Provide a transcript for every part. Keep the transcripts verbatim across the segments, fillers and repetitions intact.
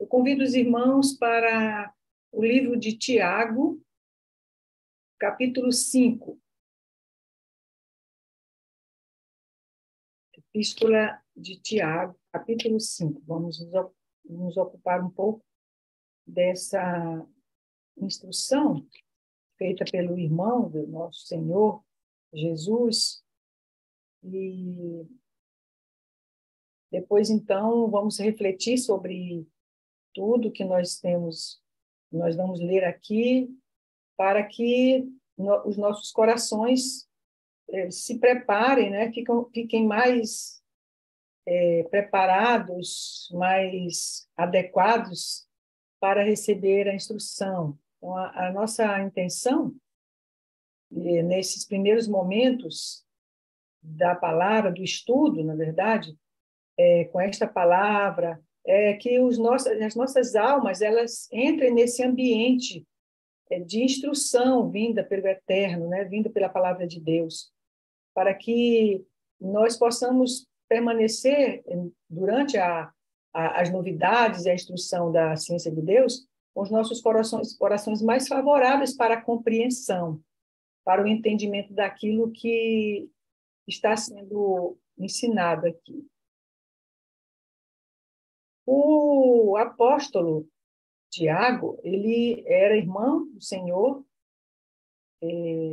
Eu convido os irmãos para o livro de Tiago, capítulo cinco. Epístola de Tiago, capítulo cinco. Vamos nos ocupar um pouco dessa instrução feita pelo irmão do nosso Senhor Jesus. E depois, então, vamos refletir sobre tudo que nós temos, nós vamos ler aqui, para que no, os nossos corações eh, se preparem, né? Fiquem, fiquem mais eh, preparados, mais adequados para receber a instrução. Então, a, a nossa intenção, eh, nesses primeiros momentos da palavra, do estudo, na verdade, é, com esta palavra, é que os nossos, as nossas almas elas entrem nesse ambiente de instrução vinda pelo Eterno, né? Vinda pela palavra de Deus, para que nós possamos permanecer durante a, a, as novidades e a instrução da ciência de Deus com os nossos corações, corações mais favoráveis para a compreensão, para o entendimento daquilo que está sendo ensinado aqui. O apóstolo Tiago, ele era irmão do Senhor, é,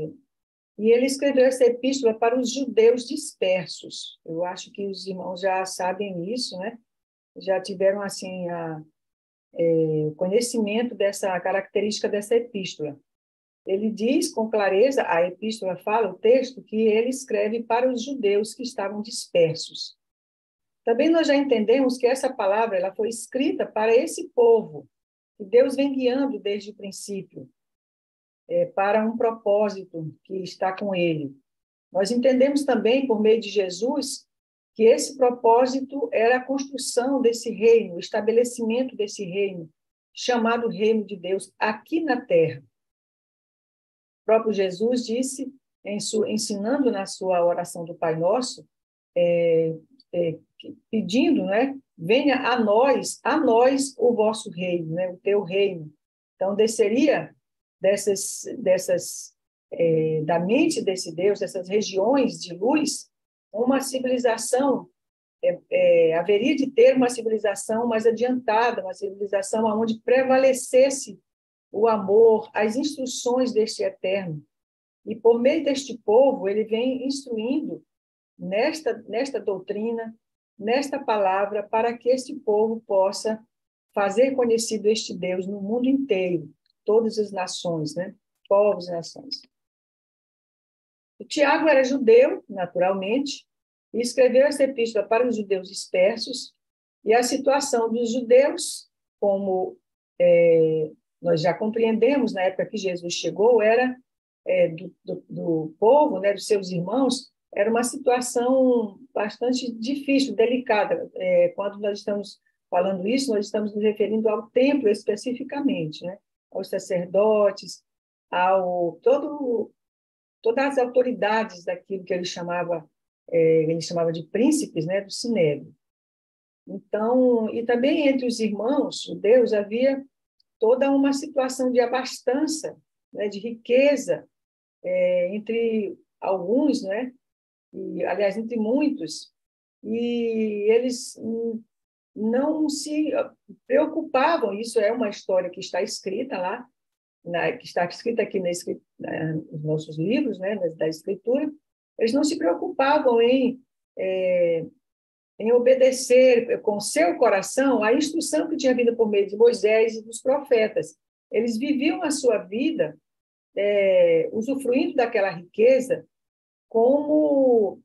e ele escreveu essa epístola para os judeus dispersos. Eu acho que os irmãos já sabem isso, né? Já tiveram, assim, a, é, o conhecimento dessa característica dessa epístola. Ele diz com clareza, a epístola fala, o texto, que ele escreve para os judeus que estavam dispersos. Também nós já entendemos que essa palavra ela foi escrita para esse povo, que Deus vem guiando desde o princípio, é, para um propósito que está com ele. Nós entendemos também, por meio de Jesus, que esse propósito era a construção desse reino, o estabelecimento desse reino, chamado Reino de Deus, aqui na terra. O próprio Jesus disse, em sua, ensinando na sua oração do Pai Nosso, é, é, pedindo, né, venha a nós, a nós o vosso reino, né, o teu reino. Então, desceria dessas, dessas é, da mente desse Deus, dessas regiões de luz, uma civilização, é, é, haveria de ter uma civilização mais adiantada, uma civilização onde prevalecesse o amor, as instruções deste Eterno. E, por meio deste povo, ele vem instruindo nesta, nesta doutrina, nesta palavra, para que este povo possa fazer conhecido este Deus no mundo inteiro, todas as nações, né? Povos e nações. O Tiago era judeu, naturalmente, e escreveu essa epístola para os judeus dispersos, e a situação dos judeus, como é, nós já compreendemos na época que Jesus chegou, era é, do, do, do povo, né, dos seus irmãos, era uma situação bastante difícil, delicada. É, quando nós estamos falando isso, nós estamos nos referindo ao templo especificamente, né? Aos sacerdotes, ao todo, todas as autoridades daquilo que ele chamava, é, ele chamava de príncipes, né, do Sinédrio. Então, e também entre os irmãos judeus havia toda uma situação de abastança, né, de riqueza, é, entre alguns, né? E, aliás, entre muitos, e eles não se preocupavam, isso é uma história que está escrita lá, na, que está escrita aqui na, na, nos nossos livros, né, da Escritura, eles não se preocupavam em, é, em obedecer com seu coração a instrução que tinha vindo por meio de Moisés e dos profetas. Eles viviam a sua vida é, usufruindo daquela riqueza como,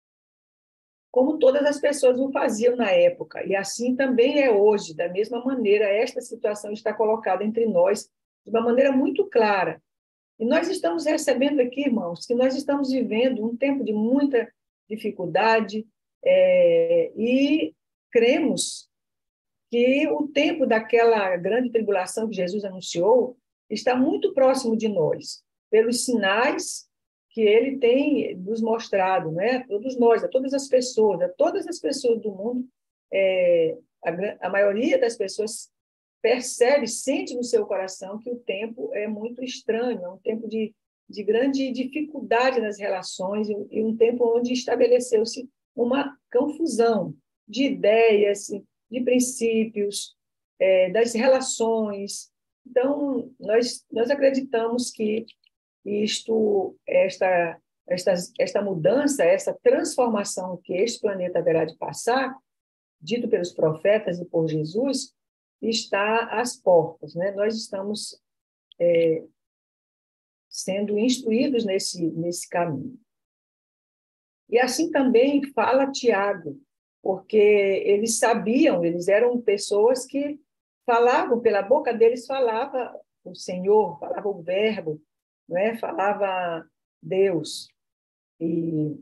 como todas as pessoas o faziam na época. E assim também é hoje, da mesma maneira, esta situação está colocada entre nós de uma maneira muito clara. E nós estamos recebendo aqui, irmãos, que nós estamos vivendo um tempo de muita dificuldade é, e cremos que o tempo daquela grande tribulação que Jesus anunciou está muito próximo de nós, pelos sinais que ele tem nos mostrado, né? Todos nós, a todas as pessoas, a todas as pessoas do mundo, é, a, a maioria das pessoas percebe, sente no seu coração que o tempo é muito estranho, é um tempo de, de grande dificuldade nas relações e, e um tempo onde estabeleceu-se uma confusão de ideias, de princípios, é, das relações. Então, nós, nós acreditamos que isto, esta, esta, esta mudança, essa transformação que este planeta haverá de passar, dito pelos profetas e por Jesus, está às portas, né? Nós estamos é, sendo instruídos nesse, nesse caminho. E assim também fala Tiago, porque eles sabiam, eles eram pessoas que falavam, pela boca deles falava o Senhor, falava o Verbo, não é? Falava Deus. E,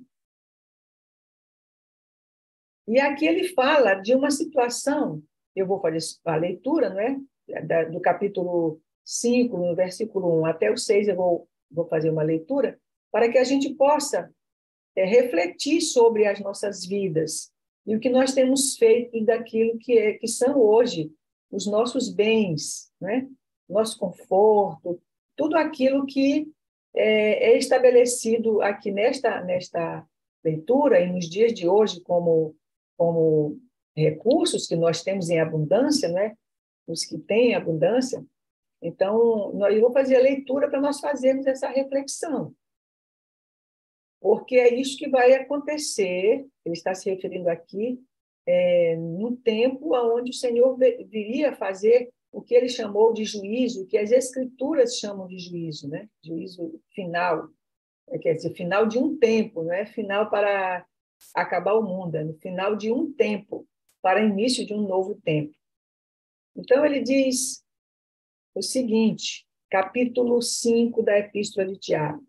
e aqui ele fala de uma situação, eu vou fazer a leitura, não é? Do capítulo cinco, no versículo um até o seis, eu vou, vou fazer uma leitura, para que a gente possa é, refletir sobre as nossas vidas e o que nós temos feito daquilo que, é, que são hoje os nossos bens, né? Nosso conforto, tudo aquilo que é, é estabelecido aqui nesta, nesta leitura e nos dias de hoje como, como recursos que nós temos em abundância, né? Os que têm abundância. Então, eu vou fazer a leitura para nós fazermos essa reflexão, porque é isso que vai acontecer, ele está se referindo aqui, é, no tempo onde o Senhor viria fazer o que ele chamou de juízo, o que as Escrituras chamam de juízo, né? Juízo final, quer dizer, final de um tempo, não é final para acabar o mundo, é no final de um tempo, para início de um novo tempo. Então, ele diz o seguinte, capítulo cinco da Epístola de Tiago.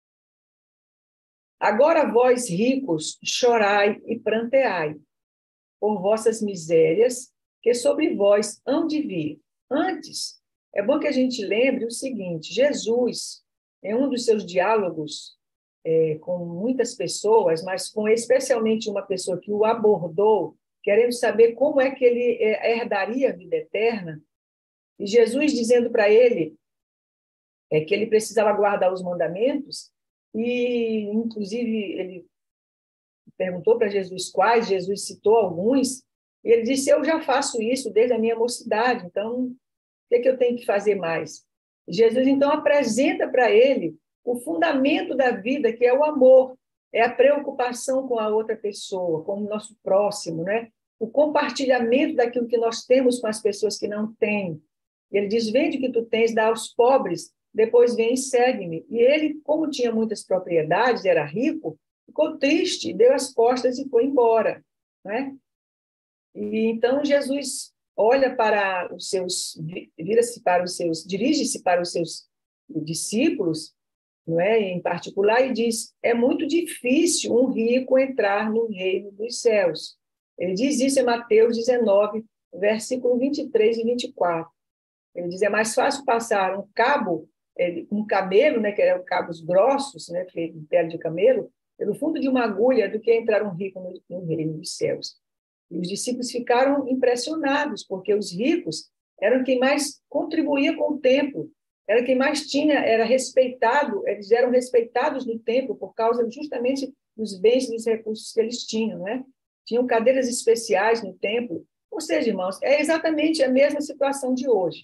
Agora vós, ricos, chorai e pranteai por vossas misérias, que sobre vós hão de vir. Antes, é bom que a gente lembre o seguinte, Jesus, em um dos seus diálogos é, com muitas pessoas, mas com especialmente uma pessoa que o abordou, querendo saber como é que ele herdaria a vida eterna, e Jesus dizendo para ele é, que ele precisava guardar os mandamentos, e, inclusive, ele perguntou para Jesus quais, Jesus citou alguns, e ele disse, eu já faço isso desde a minha mocidade, então, o que é que eu tenho que fazer mais? Jesus, então, apresenta para ele o fundamento da vida, que é o amor, é a preocupação com a outra pessoa, com o nosso próximo, né? O compartilhamento daquilo que nós temos com as pessoas que não têm. E ele diz, vende o que tu tens, dá aos pobres, depois vem e segue-me. E ele, como tinha muitas propriedades, era rico, ficou triste, deu as costas e foi embora, né? E então Jesus olha para os seus, vira-se para os seus, dirige-se para os seus discípulos, não é? Em particular, e diz: é muito difícil um rico entrar no reino dos céus. Ele diz isso em Mateus dezenove, versículo vinte e três e vinte e quatro. Ele diz: é mais fácil passar um cabo, um camelo, né, que eram cabos grossos, né, feito de pele de camelo, pelo fundo de uma agulha, do que entrar um rico no, no reino dos céus. E os discípulos ficaram impressionados, porque os ricos eram quem mais contribuía com o templo, era quem mais tinha, era respeitado, eles eram respeitados no templo por causa justamente dos bens e dos recursos que eles tinham, né? Tinham cadeiras especiais no templo. Ou seja, irmãos, é exatamente a mesma situação de hoje.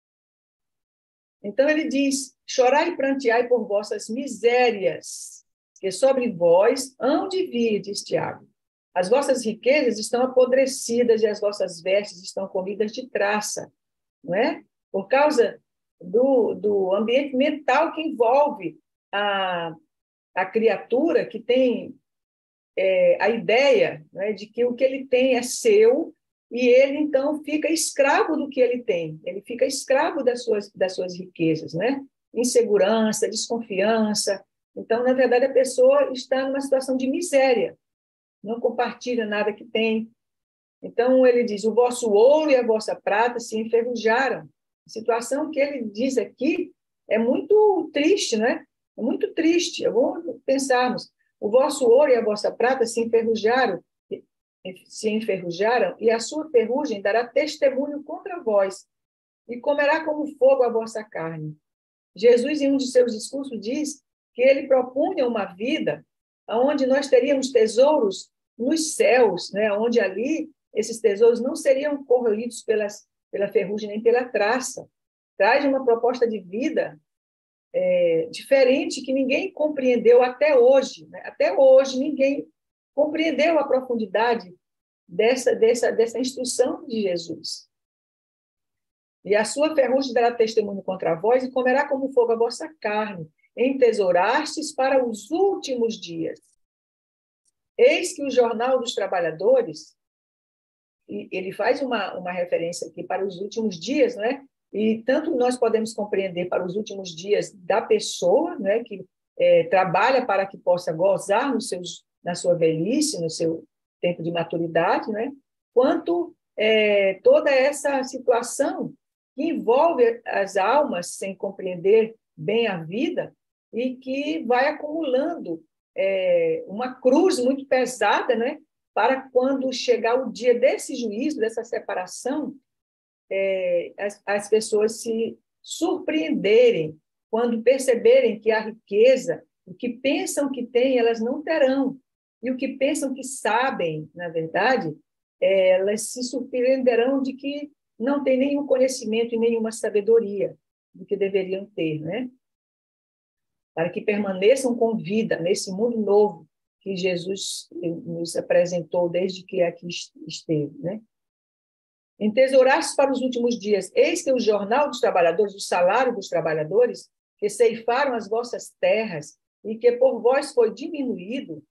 Então ele diz: chorai e pranteai por vossas misérias, que sobre vós hão de vir, diz Tiago. As vossas riquezas estão apodrecidas e as vossas vestes estão comidas de traça, não é? Por causa do, do ambiente mental que envolve a, a criatura, que tem é, a ideia, né, de que o que ele tem é seu, e ele, então, fica escravo do que ele tem. Ele fica escravo das suas, das suas riquezas, né? Insegurança, desconfiança. Então, na verdade, a pessoa está numa situação de miséria, não compartilha nada que tem. Então, ele diz: o vosso ouro e a vossa prata se enferrujaram. A situação que ele diz aqui é muito triste, né? É muito triste. É bom pensarmos: o vosso ouro e a vossa prata se enferrujaram, se enferrujaram, e a sua ferrugem dará testemunho contra vós, e comerá como fogo a vossa carne. Jesus, em um de seus discursos, diz que ele propunha uma vida onde nós teríamos tesouros nos céus, né? Onde ali esses tesouros não seriam corroídos pelas, pela ferrugem nem pela traça. Traz uma proposta de vida é, diferente que ninguém compreendeu até hoje. Né? Até hoje, ninguém compreendeu a profundidade dessa, dessa, dessa instrução de Jesus. E a sua ferrugem dará testemunho contra vós, e comerá como fogo a vossa carne, entesourastes para os últimos dias. Eis que o jornal dos trabalhadores, e ele faz uma, uma referência aqui para os últimos dias, não é? E tanto nós podemos compreender para os últimos dias da pessoa, né, que é, trabalha para que possa gozar nos seus, na sua velhice, no seu tempo de maturidade, né, quanto é, toda essa situação que envolve as almas sem compreender bem a vida e que vai acumulando é, uma cruz muito pesada, né, para quando chegar o dia desse juízo, dessa separação, é, as, as pessoas se surpreenderem quando perceberem que a riqueza, o que pensam que têm, elas não terão. E o que pensam que sabem, na verdade, é, elas se surpreenderão de que não têm nenhum conhecimento e nenhuma sabedoria do que deveriam ter, né? Para que permaneçam com vida nesse mundo novo que Jesus nos apresentou desde que aqui esteve, né? Entesouraste para os últimos dias, eis que o jornal dos trabalhadores, o salário dos trabalhadores, que ceifaram as vossas terras e que por vós foi diminuído,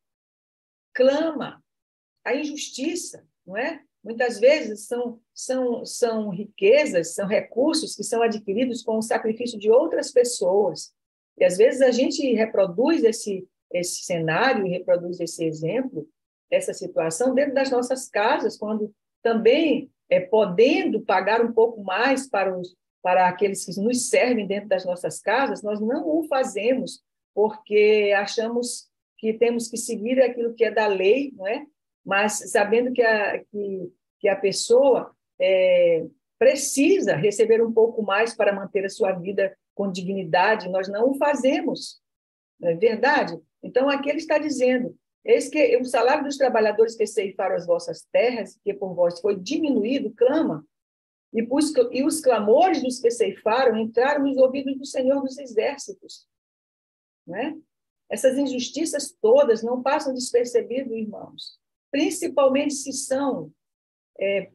clama a injustiça, não é? Muitas vezes são, são, são riquezas, são recursos que são adquiridos com o sacrifício de outras pessoas. E, às vezes, a gente reproduz esse, esse cenário, reproduz esse exemplo, essa situação dentro das nossas casas, quando também, é, podendo pagar um pouco mais para, os, para aqueles que nos servem dentro das nossas casas, nós não o fazemos, porque achamos que temos que seguir aquilo que é da lei, não é? Mas sabendo que a, que, que a pessoa é, precisa receber um pouco mais para manter a sua vida com dignidade, nós não o fazemos, não é verdade? Então, aqui ele está dizendo, eis que o salário dos trabalhadores que ceifaram as vossas terras, que por vós foi diminuído, clama, e, busca, e os clamores dos que ceifaram entraram nos ouvidos do Senhor dos Exércitos, não é? Essas injustiças todas não passam despercebidas, irmãos, principalmente se são, é,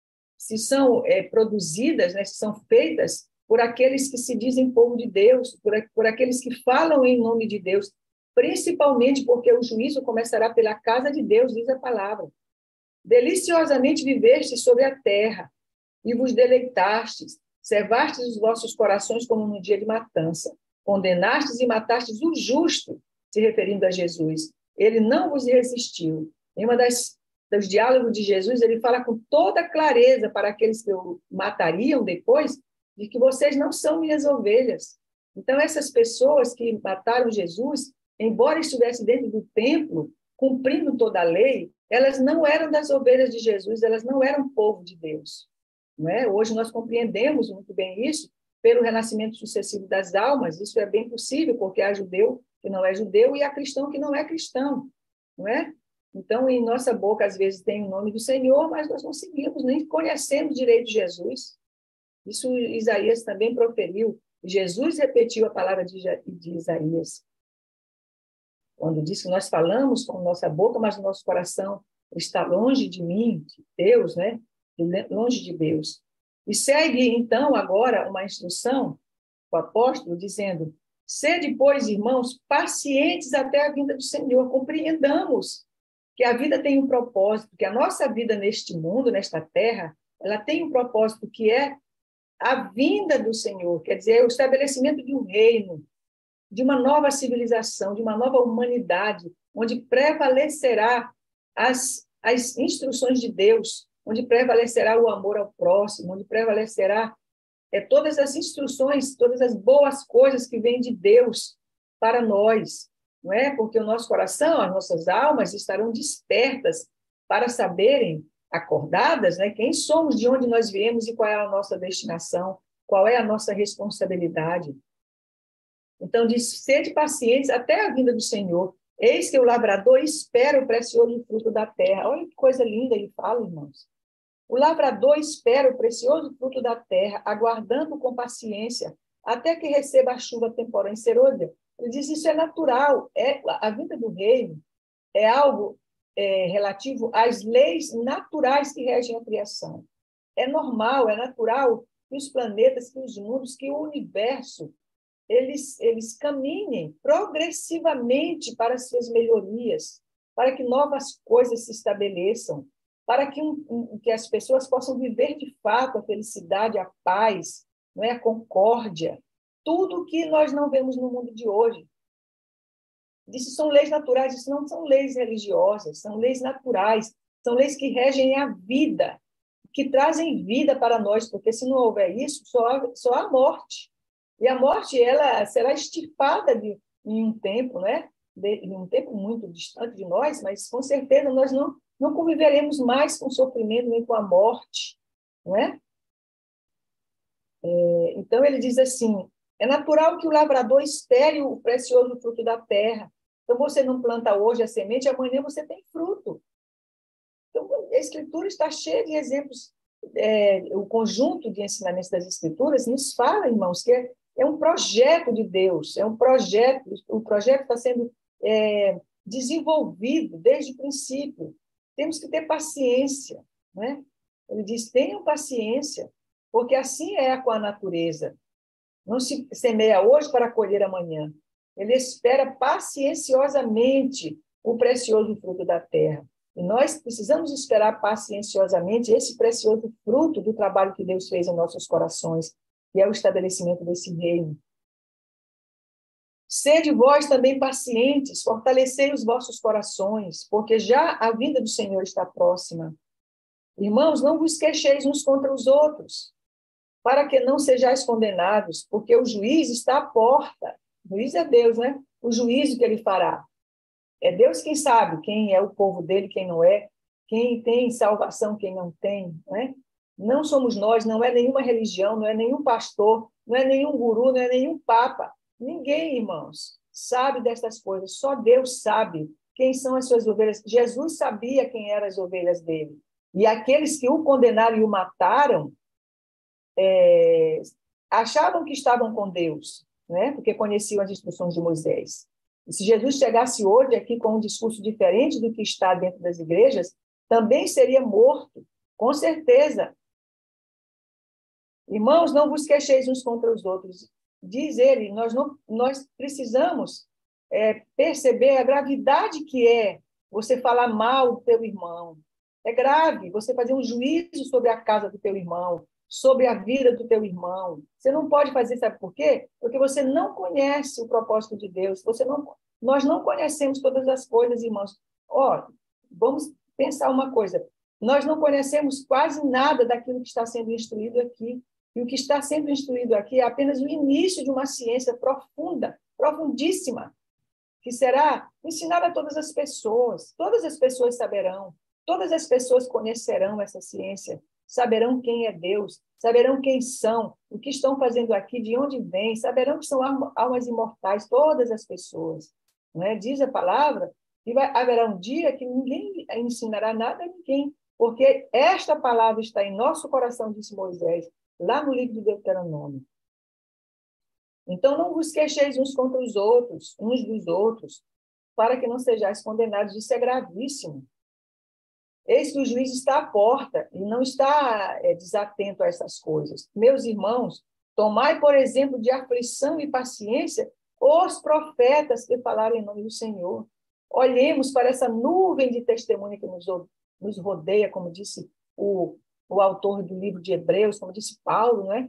se são é, produzidas, né, se são feitas por aqueles que se dizem povo de Deus, por, por aqueles que falam em nome de Deus, principalmente porque o juízo começará pela casa de Deus, diz a palavra. Deliciosamente vivestes sobre a terra e vos deleitastes, servastes os vossos corações como no dia de matança, condenastes e matastes o justo, se referindo a Jesus. Ele não vos resistiu. Em uma das dos diálogos de Jesus, ele fala com toda clareza para aqueles que o matariam depois, de que vocês não são minhas ovelhas. Então, essas pessoas que mataram Jesus, embora estivessem dentro do templo, cumprindo toda a lei, elas não eram das ovelhas de Jesus, elas não eram povo de Deus. Não é? Hoje nós compreendemos muito bem isso pelo renascimento sucessivo das almas, isso é bem possível, porque há judeu que não é judeu e há cristão que não é cristão, não é? Então, em nossa boca, às vezes, tem o nome do Senhor, mas nós não seguimos, nem conhecemos direito de Jesus. Isso Isaías também proferiu. Jesus repetiu a palavra de, de Isaías, quando disse que nós falamos com nossa boca, mas o nosso coração está longe de mim, de Deus, né? Longe de Deus. E segue, então, agora uma instrução, o apóstolo, dizendo, sede, pois, irmãos, pacientes até a vinda do Senhor, compreendamos que a vida tem um propósito, que a nossa vida neste mundo, nesta terra, ela tem um propósito que é a vinda do Senhor, quer dizer, o estabelecimento de um reino, de uma nova civilização, de uma nova humanidade, onde prevalecerá as, as instruções de Deus, onde prevalecerá o amor ao próximo, onde prevalecerá é, todas as instruções, todas as boas coisas que vêm de Deus para nós, não é? Porque o nosso coração, as nossas almas estarão despertas para saberem acordadas, né? Quem somos, de onde nós viemos e qual é a nossa destinação, qual é a nossa responsabilidade. Então, diz, sede pacientes até a vinda do Senhor. Eis que o lavrador espera o precioso fruto da terra. Olha que coisa linda ele fala, irmãos. O lavrador espera o precioso fruto da terra, aguardando com paciência, até que receba a chuva temporal em Serôdia. Ele diz, isso é natural. É, a vinda do reino é algo é, relativo às leis naturais que regem a criação. É normal, é natural que os planetas, que os mundos, que o universo, eles, eles caminhem progressivamente para as suas melhorias, para que novas coisas se estabeleçam, para que, um, um, que as pessoas possam viver de fato a felicidade, a paz, não é? A concórdia, tudo que nós não vemos no mundo de hoje. Isso são leis naturais, isso não são leis religiosas, são leis naturais, são leis que regem a vida, que trazem vida para nós, porque se não houver isso, só há, só há morte. E a morte ela será extirpada de, em um tempo, né? De, em um tempo muito distante de nós, mas com certeza nós não, não conviveremos mais com o sofrimento nem com a morte, não é? É, então, ele diz assim, é natural que o lavrador espere o precioso fruto da terra. Então, você não planta hoje a semente, amanhã você tem fruto. Então, a Escritura está cheia de exemplos. É, o conjunto de ensinamentos das Escrituras nos fala, irmãos, que é, é um projeto de Deus, é um projeto, o projeto está sendo é, desenvolvido desde o princípio. Temos que ter paciência, né? Ele diz, tenham paciência, porque assim é com a natureza. Não se semeia hoje para colher amanhã. Ele espera pacienciosamente o precioso fruto da terra. E nós precisamos esperar pacienciosamente esse precioso fruto do trabalho que Deus fez em nossos corações, que é o estabelecimento desse reino. Sede vós também pacientes, fortalecei os vossos corações, porque já a vinda do Senhor está próxima. Irmãos, não vos queixeis uns contra os outros, para que não sejais condenados, porque o juiz está à porta. O juiz é Deus, né? O juízo que ele fará. É Deus quem sabe quem é o povo dele, quem não é, quem tem salvação, quem não tem, né? Não somos nós, não é nenhuma religião, não é nenhum pastor, não é nenhum guru, não é nenhum papa. Ninguém, irmãos, sabe dessas coisas. Só Deus sabe quem são as suas ovelhas. Jesus sabia quem eram as ovelhas dele. E aqueles que o condenaram e o mataram, é, achavam que estavam com Deus, né? Porque conheciam as instruções de Moisés. E se Jesus chegasse hoje aqui com um discurso diferente do que está dentro das igrejas, também seria morto, com certeza. Irmãos, não vos queixeis uns contra os outros. Diz ele, nós, não, nós precisamos é, perceber a gravidade que é você falar mal do teu irmão. É grave você fazer um juízo sobre a casa do teu irmão, sobre a vida do teu irmão. Você não pode fazer, sabe por quê? Porque você não conhece o propósito de Deus. Você não, nós não conhecemos todas as coisas, irmãos. Ó, vamos pensar uma coisa. Nós não conhecemos quase nada daquilo que está sendo instruído aqui. E o que está sendo instruído aqui é apenas o início de uma ciência profunda, profundíssima, que será ensinada a todas as pessoas. Todas as pessoas saberão, todas as pessoas conhecerão essa ciência, saberão quem é Deus, saberão quem são, o que estão fazendo aqui, de onde vêm, saberão que são almas imortais, todas as pessoas. Não é? Diz a palavra que vai, haverá um dia que ninguém ensinará nada a ninguém, porque esta palavra está em nosso coração, disse Moisés, lá no livro de Deuteronômio. Então, não vos queixeis uns contra os outros, uns dos outros, para que não sejais condenados. Isso é gravíssimo. Eis que o juiz está à porta e não está é, desatento a essas coisas. Meus irmãos, tomai, por exemplo, de aflição e paciência os profetas que falaram em nome do Senhor. Olhemos para essa nuvem de testemunha que nos, nos rodeia, como disse o, o autor do livro de Hebreus, como disse Paulo, não é?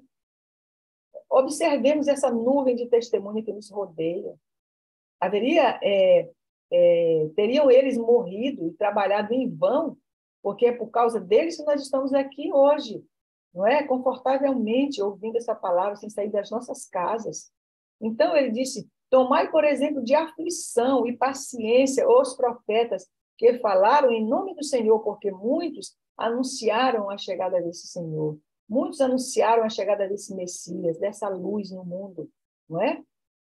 Observemos essa nuvem de testemunha que nos rodeia. Haveria, é, é, teriam eles morrido e trabalhado em vão, porque é por causa deles que nós estamos aqui hoje, não é? Confortavelmente ouvindo essa palavra, sem sair das nossas casas. Então, ele disse, tomai, por exemplo, de aflição e paciência os profetas que falaram em nome do Senhor, porque muitos anunciaram a chegada desse Senhor. Muitos anunciaram a chegada desse Messias, dessa luz no mundo, não é?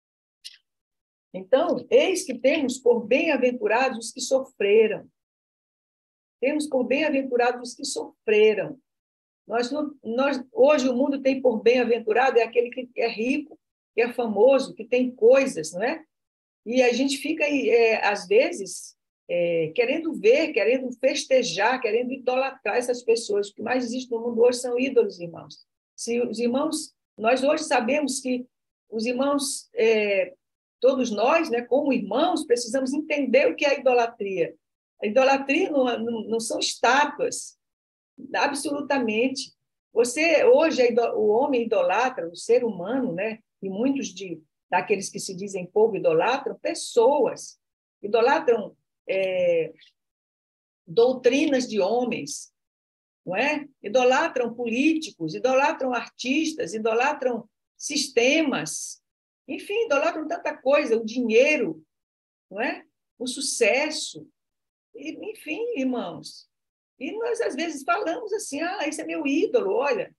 Então, eis que temos por bem-aventurados os que sofreram. Temos por bem-aventurados os que sofreram. Nós, não, nós, hoje o mundo tem por bem-aventurado é aquele que é rico, que é famoso, que tem coisas, não é? E a gente fica, é, às vezes, é, querendo ver, querendo festejar, querendo idolatrar essas pessoas. O que mais existe no mundo hoje são ídolos, irmãos. Se os irmãos, nós hoje sabemos que os irmãos, é, todos nós, né, como irmãos, precisamos entender o que é a idolatria. A idolatria não, não, não são estátuas, absolutamente. Você, hoje, o homem idolatra, o ser humano, né, e muitos de, daqueles que se dizem povo idolatram pessoas, idolatram é, doutrinas de homens, não é? Idolatram políticos, idolatram artistas, idolatram sistemas, enfim, idolatram tanta coisa, o dinheiro, não é? O sucesso, enfim, irmãos. E nós, às vezes, falamos assim, ah, esse é meu ídolo, olha.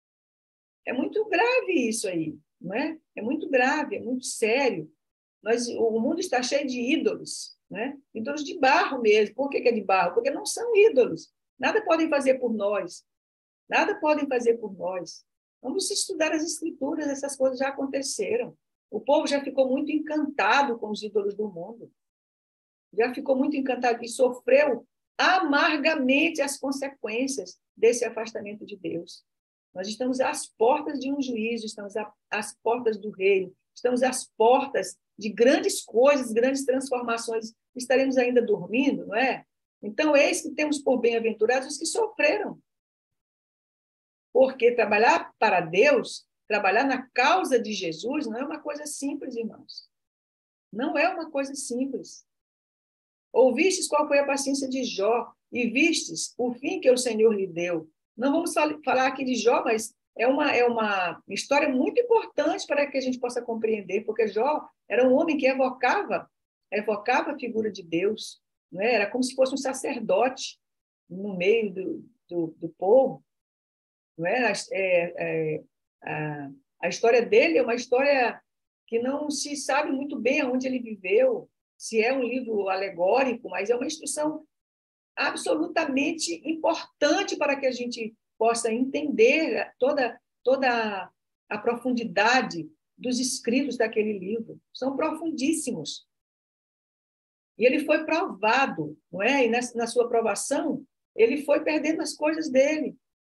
É muito grave isso aí, não é? É muito grave, é muito sério. Nós, o mundo está cheio de ídolos, né? Ídolos de barro mesmo. Por que é de barro? Porque não são ídolos. Nada podem fazer por nós. Nada podem fazer por nós. Vamos estudar as escrituras, essas coisas já aconteceram. O povo já ficou muito encantado com os ídolos do mundo. Já ficou muito encantado e sofreu amargamente as consequências desse afastamento de Deus. Nós estamos às portas de um juízo, estamos às portas do reino, estamos às portas de grandes coisas, grandes transformações. Estaremos ainda dormindo, não é? Então, eis que temos por bem-aventurados os que sofreram. Porque trabalhar para Deus, trabalhar na causa de Jesus, não é uma coisa simples, irmãos. Não é uma coisa simples. Ouvistes qual foi a paciência de Jó e vistes o fim que o Senhor lhe deu. Não vamos falar aqui de Jó, mas é uma, é uma história muito importante para que a gente possa compreender, porque Jó era um homem que evocava, evocava a figura de Deus, não é? Era como se fosse um sacerdote no meio do, do, do povo. Não é? É, é, a, a história dele é uma história que não se sabe muito bem aonde ele viveu, se é um livro alegórico, mas é uma instrução absolutamente importante para que a gente possa entender toda, toda a profundidade dos escritos daquele livro. São profundíssimos. E ele foi provado, não é? E na, na sua provação, ele foi perdendo as coisas dele.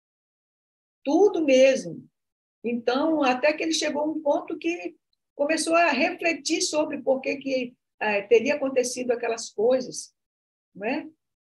Tudo mesmo. Então, até que ele chegou a um ponto que começou a refletir sobre por que, que eh, teria acontecido aquelas coisas, não é?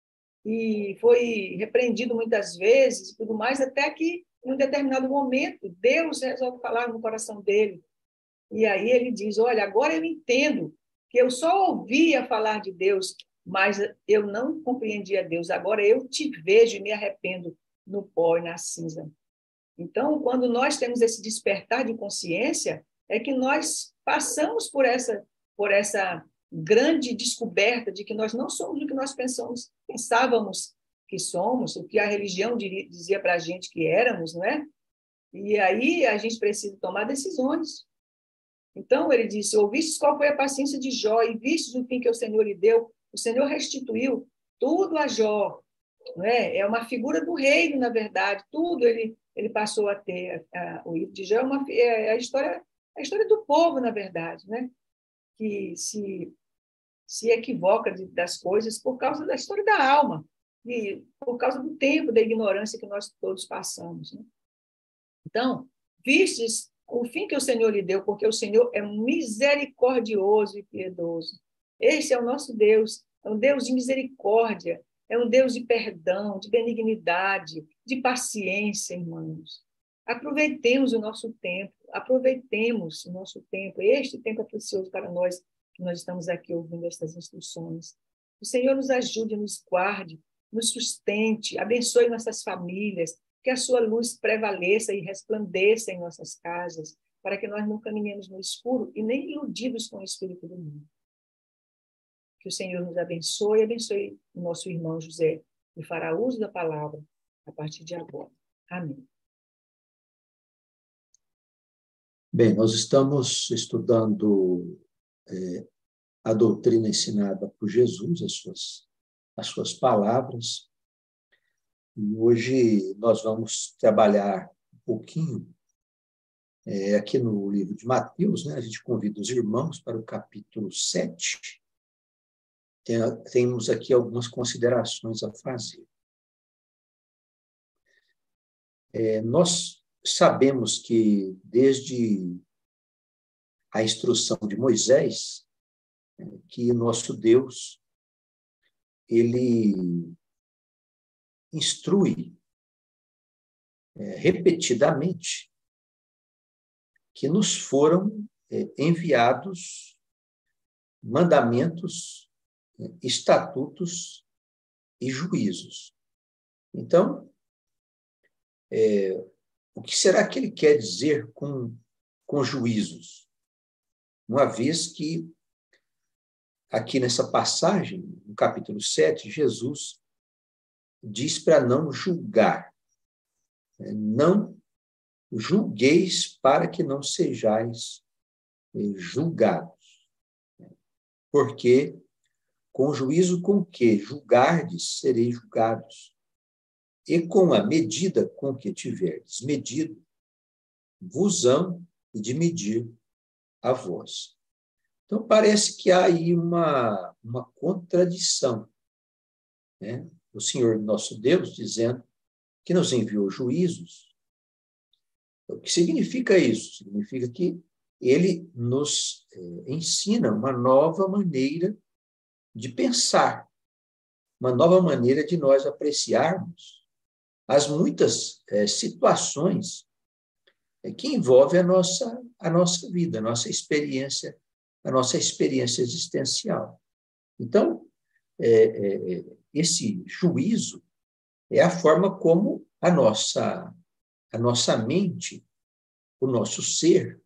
E foi repreendido muitas vezes e tudo mais, até que, em um determinado momento, Deus resolve falar no coração dele. E aí ele diz, olha, agora eu entendo que eu só ouvia falar de Deus, mas eu não compreendia Deus. Agora eu te vejo e me arrependo no pó e na cinza. Então, quando nós temos esse despertar de consciência, é que nós passamos por essa, por essa grande descoberta de que nós não somos o que nós pensamos, pensávamos que somos, o que a religião dizia para a gente que éramos, não é? E aí a gente precisa tomar decisões. Então, ele disse, ouvistes qual foi a paciência de Jó e vistes o fim que o Senhor lhe deu? O Senhor restituiu tudo a Jó. Não é? É uma figura do reino, na verdade, tudo ele ele passou a ter. A, a, o livro de Jó é, uma, é a, história, a história do povo, na verdade, né? Que se, se equivoca de, das coisas por causa da história da alma, e por causa do tempo, da ignorância que nós todos passamos. Né? Então, vistes o fim que o Senhor lhe deu, porque o Senhor é misericordioso e piedoso. Este é o nosso Deus, é um Deus de misericórdia, é um Deus de perdão, de benignidade, de paciência, irmãos. Aproveitemos o nosso tempo, aproveitemos o nosso tempo. Este tempo é precioso para nós, que nós estamos aqui ouvindo estas instruções. O Senhor nos ajude, nos guarde, nos sustente, abençoe nossas famílias, que a sua luz prevaleça e resplandeça em nossas casas, para que nós não caminhemos no escuro e nem iludidos com o espírito do mundo. Que o Senhor nos abençoe e abençoe o nosso irmão José e fará uso da palavra a partir de agora. Amém. Bem, nós estamos estudando é, a doutrina ensinada por Jesus, as suas, as suas palavras, e hoje nós vamos trabalhar um pouquinho é, aqui no livro de Mateus, né? A gente convida os irmãos para o capítulo sete. Tem, temos aqui algumas considerações a fazer. É, nós sabemos que desde a instrução de Moisés, que nosso Deus, ele instrui é, repetidamente que nos foram é, enviados mandamentos, é, estatutos e juízos. Então, é, o que será que ele quer dizer com, com juízos? Uma vez que, aqui nessa passagem, no capítulo sete, Jesus diz para não julgar. Não julgueis para que não sejais julgados. Porque com o juízo com que julgardes, sereis julgados. E com a medida com que tiverdes medido, vos hão de medir a vós. Então, parece que há aí uma, uma contradição, né? O Senhor, nosso Deus, dizendo que nos enviou juízos. O que significa isso? Significa que ele nos é, ensina uma nova maneira de pensar, uma nova maneira de nós apreciarmos as muitas é, situaçõe é, que envolvem a nossa, a nossa vida, a nossa experiência, a nossa experiência existencial. Então, é, é, esse juízo é a forma como a nossa, a nossa mente, o nosso ser,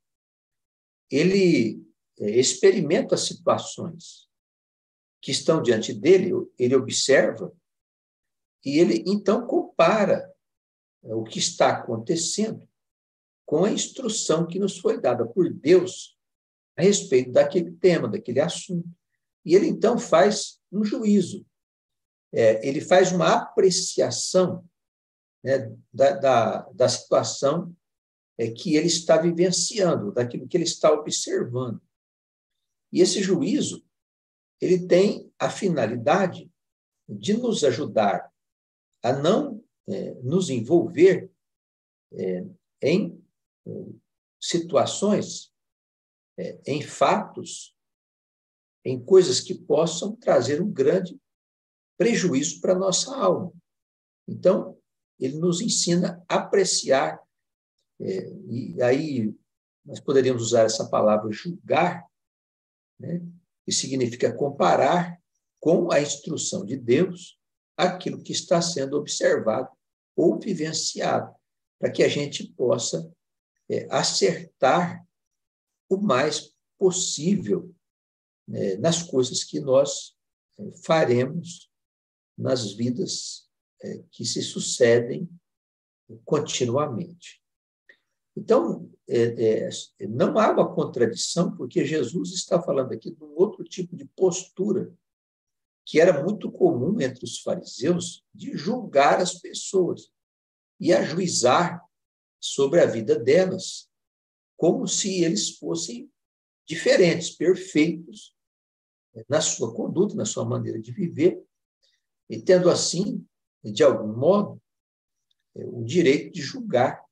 ele é, experimenta situações que estão diante dele, ele observa, e ele, então, compara o que está acontecendo com a instrução que nos foi dada por Deus a respeito daquele tema, daquele assunto. E ele, então, faz um juízo. É, ele faz uma apreciação, né, da, da, da situação é, que ele está vivenciando, daquilo que ele está observando. E esse juízo, ele tem a finalidade de nos ajudar a não é, nos envolver é, em é, situações, é, em fatos, em coisas que possam trazer um grande prejuízo para a nossa alma. Então, ele nos ensina a apreciar, é, e aí nós poderíamos usar essa palavra julgar, né, que significa comparar com a instrução de Deus aquilo que está sendo observado ou vivenciado, para que a gente possa é, acertar o mais possível é, nas coisas que nós é, faremos nas vidas é, que se sucedem continuamente. Então, é, é, não há uma contradição, porque Jesus está falando aqui de um outro tipo de postura que era muito comum entre os fariseus, de julgar as pessoas e ajuizar sobre a vida delas, como se eles fossem diferentes, perfeitos na sua conduta, na sua maneira de viver, e tendo assim, de algum modo, o direito de julgar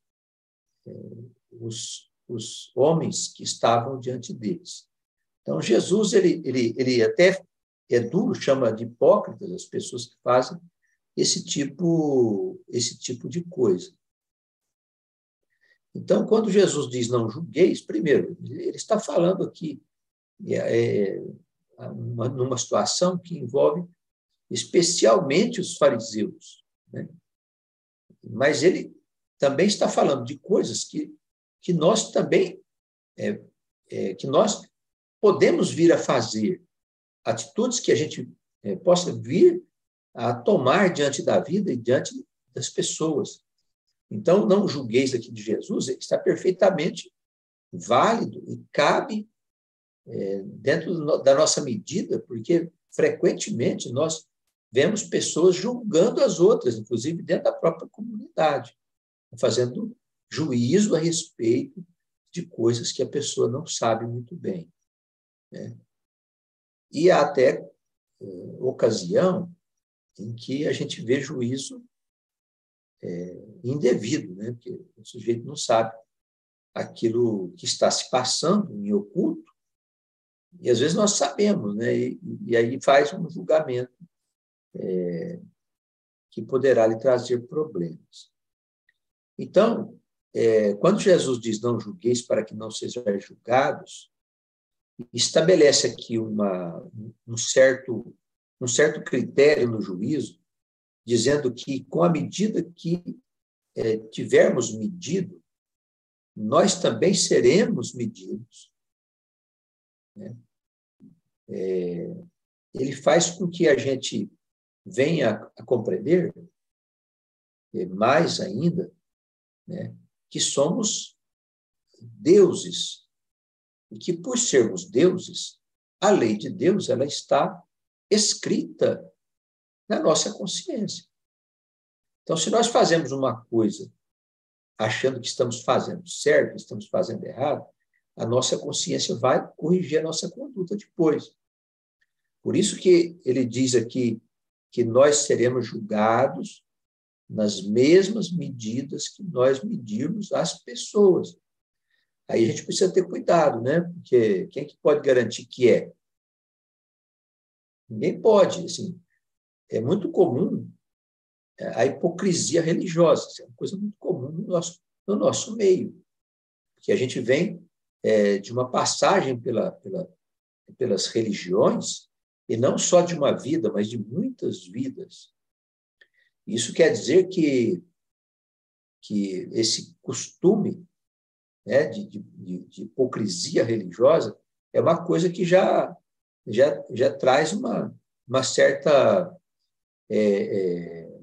os, os homens que estavam diante deles. Então, Jesus, ele, ele, ele até é duro, chama de hipócritas as pessoas que fazem esse tipo, esse tipo de coisa. Então, quando Jesus diz não julgueis, primeiro, ele está falando aqui é, uma, numa situação que envolve especialmente os fariseus, né? Mas ele também está falando de coisas que, que nós também é, é, que nós podemos vir a fazer, atitudes que a gente é, possa vir a tomar diante da vida e diante das pessoas. Então, não julgueis aqui de Jesus, está perfeitamente válido e cabe é, dentro da nossa medida, porque frequentemente nós vemos pessoas julgando as outras, inclusive dentro da própria comunidade, fazendo juízo a respeito de coisas que a pessoa não sabe muito bem, né? E há até é, ocasião em que a gente vê juízo é, indevido, né? Porque o sujeito não sabe aquilo que está se passando em oculto, e às vezes nós sabemos, né? E, e aí faz um julgamento é, que poderá lhe trazer problemas. Então, é, quando Jesus diz não julgueis para que não sejam julgados, estabelece aqui uma, um, certo, um certo critério no juízo, dizendo que, com a medida que é, tivermos medido, nós também seremos medidos, né? É, ele faz com que a gente venha a compreender, é, mais ainda, né, que somos deuses, e que, por sermos deuses, a lei de Deus ela está escrita na nossa consciência. Então, se nós fazemos uma coisa achando que estamos fazendo certo, que estamos fazendo errado, a nossa consciência vai corrigir a nossa conduta depois. Por isso que ele diz aqui que nós seremos julgados nas mesmas medidas que nós medirmos as pessoas. Aí a gente precisa ter cuidado, né? Porque quem que pode garantir que é? Ninguém pode. Assim, é muito comum a hipocrisia religiosa. É uma coisa muito comum no nosso, no nosso meio. Porque a gente vem é, de uma passagem pela, pela, pelas religiões, e não só de uma vida, mas de muitas vidas. Isso quer dizer que, que esse costume, né, de, de, de hipocrisia religiosa é uma coisa que já, já, já traz uma, uma certa é, é,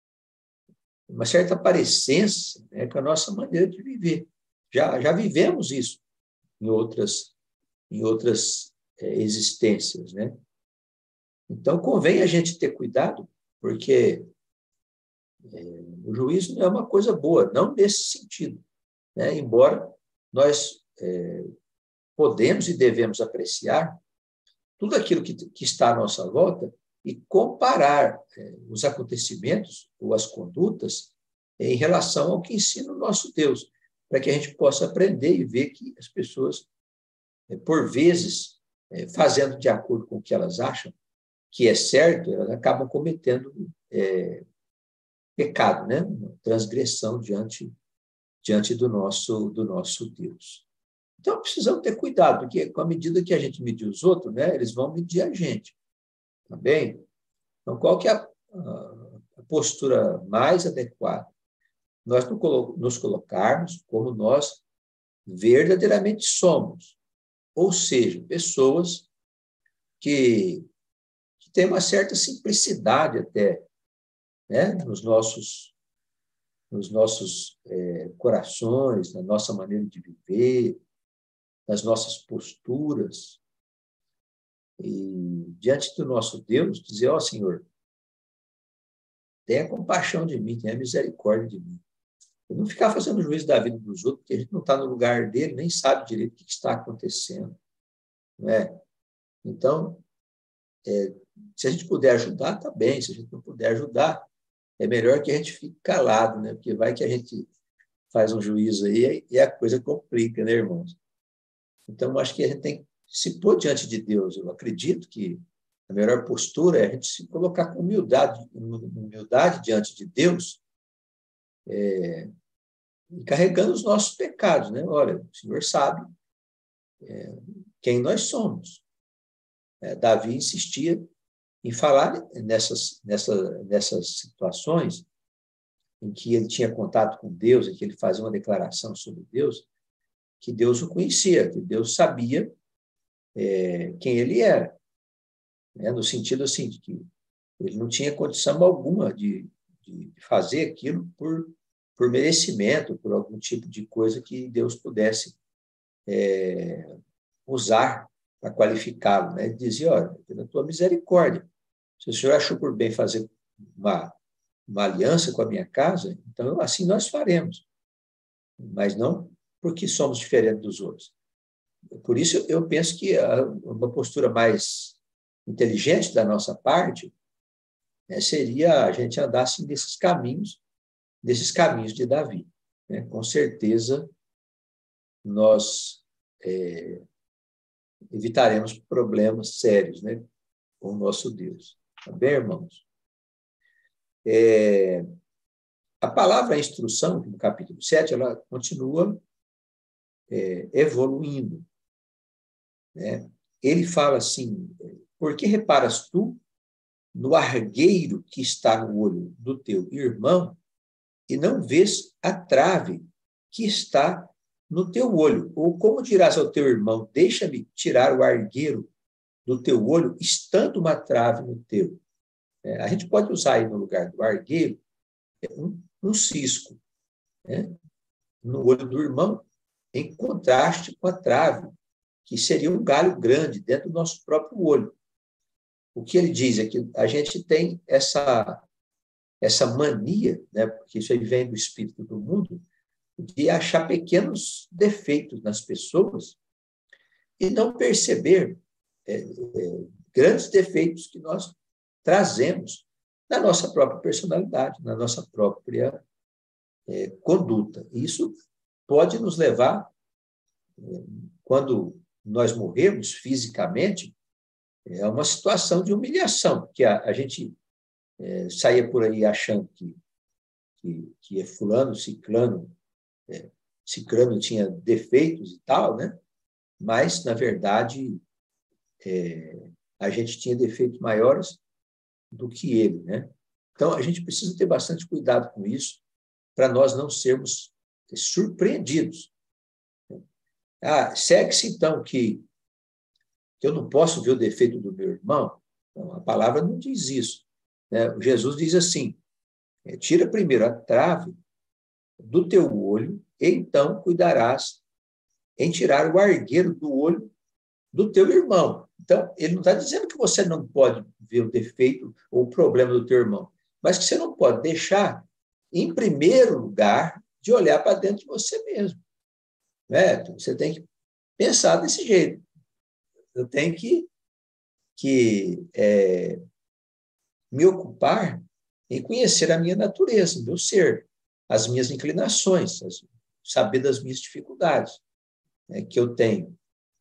uma certa parecência, né, com a nossa maneira de viver. Já, já vivemos isso em outras, em outras é, existências, né? Então, convém a gente ter cuidado, porque é, o juízo não é uma coisa boa, não nesse sentido, né? Embora nós é, podemos e devemos apreciar tudo aquilo que, que está à nossa volta e comparar é, os acontecimentos ou as condutas em relação ao que ensina o nosso Deus, para que a gente possa aprender e ver que as pessoas, é, por vezes, é, fazendo de acordo com o que elas acham que é certo, elas acabam cometendo é, pecado, né? Uma transgressão diante, diante do nosso, do nosso Deus. Então, precisamos ter cuidado, porque com a medida que a gente medir os outros, né, eles vão medir a gente. Tá bem? Então, qual que é a, a postura mais adequada? Nós nos colocarmos como nós verdadeiramente somos, ou seja, pessoas que, que têm uma certa simplicidade até, né, nos nossos, nos nossos é, corações, na nossa maneira de viver, nas nossas posturas. E, diante do nosso Deus, dizer, ó, Senhor, tenha compaixão de mim, tenha misericórdia de mim. E não ficar fazendo juízo da vida dos outros, porque a gente não está no lugar dele, nem sabe direito o que está acontecendo. Não é? Então, é, se a gente puder ajudar, está bem. Se a gente não puder ajudar, é melhor que a gente fique calado, né? Porque vai que a gente faz um juízo aí e a coisa complica, né, irmãos? Então, acho que a gente tem que se pôr diante de Deus. Eu acredito que a melhor postura é a gente se colocar com humildade, humildade diante de Deus, é, carregando os nossos pecados, né? Olha, o Senhor sabe é, quem nós somos. É, Davi insistia em falar nessas, nessa, nessas situações em que ele tinha contato com Deus, em que ele fazia uma declaração sobre Deus, que Deus o conhecia, que Deus sabia é, quem ele era, né? No sentido assim, de que Ele não tinha condição alguma de, de fazer aquilo por, por merecimento, por algum tipo de coisa que Deus pudesse é, usar para qualificá-lo. Né? Ele dizia, olha, pela tua misericórdia, se o Senhor achou por bem fazer uma, uma aliança com a minha casa, então assim nós faremos, mas não porque somos diferentes dos outros. Por isso, eu penso que uma postura mais inteligente da nossa parte, né, seria a gente andar assim, nesses caminhos, desses caminhos de Davi. Né? Com certeza, nós é, evitaremos problemas sérios, né, com o nosso Deus. Tá bem, irmãos? É, a palavra instrução, no capítulo sete, ela continua é, evoluindo. Né? Ele fala assim, por que reparas tu no argueiro que está no olho do teu irmão e não vês a trave que está no teu olho? Ou como dirás ao teu irmão, deixa-me tirar o argueiro do teu olho, estando uma trave no teu? É, a gente pode usar aí no lugar do argueiro um, um cisco, né, no olho do irmão, em contraste com a trave, que seria um galho grande dentro do nosso próprio olho. O que ele diz é que a gente tem essa, essa mania, né, porque isso aí vem do espírito do mundo, de achar pequenos defeitos nas pessoas e não perceber é, é, grandes defeitos que nós trazemos na nossa própria personalidade, na nossa própria é, conduta. Isso pode nos levar, é, quando nós morrermos fisicamente, é uma situação de humilhação, porque a, a gente é, saía por aí achando que, que, que é fulano, ciclano, é, ciclano tinha defeitos e tal, né? Mas, na verdade, é, a gente tinha defeitos maiores do que ele, né? Então, a gente precisa ter bastante cuidado com isso, para nós não sermos surpreendidos. Ah, segue-se, então, que, que eu não posso ver o defeito do meu irmão? Não, a palavra não diz isso. Né? Jesus diz assim, tira primeiro a trave do teu olho, e então cuidarás em tirar o argueiro do olho do teu irmão. Então, ele não está dizendo que você não pode ver o defeito ou o problema do teu irmão, mas que você não pode deixar, em primeiro lugar, de olhar para dentro de você mesmo. Né? Você tem que pensar desse jeito. Eu tenho que, que é, me ocupar em conhecer a minha natureza, o meu ser, as minhas inclinações, saber das minhas dificuldades, né, que eu tenho.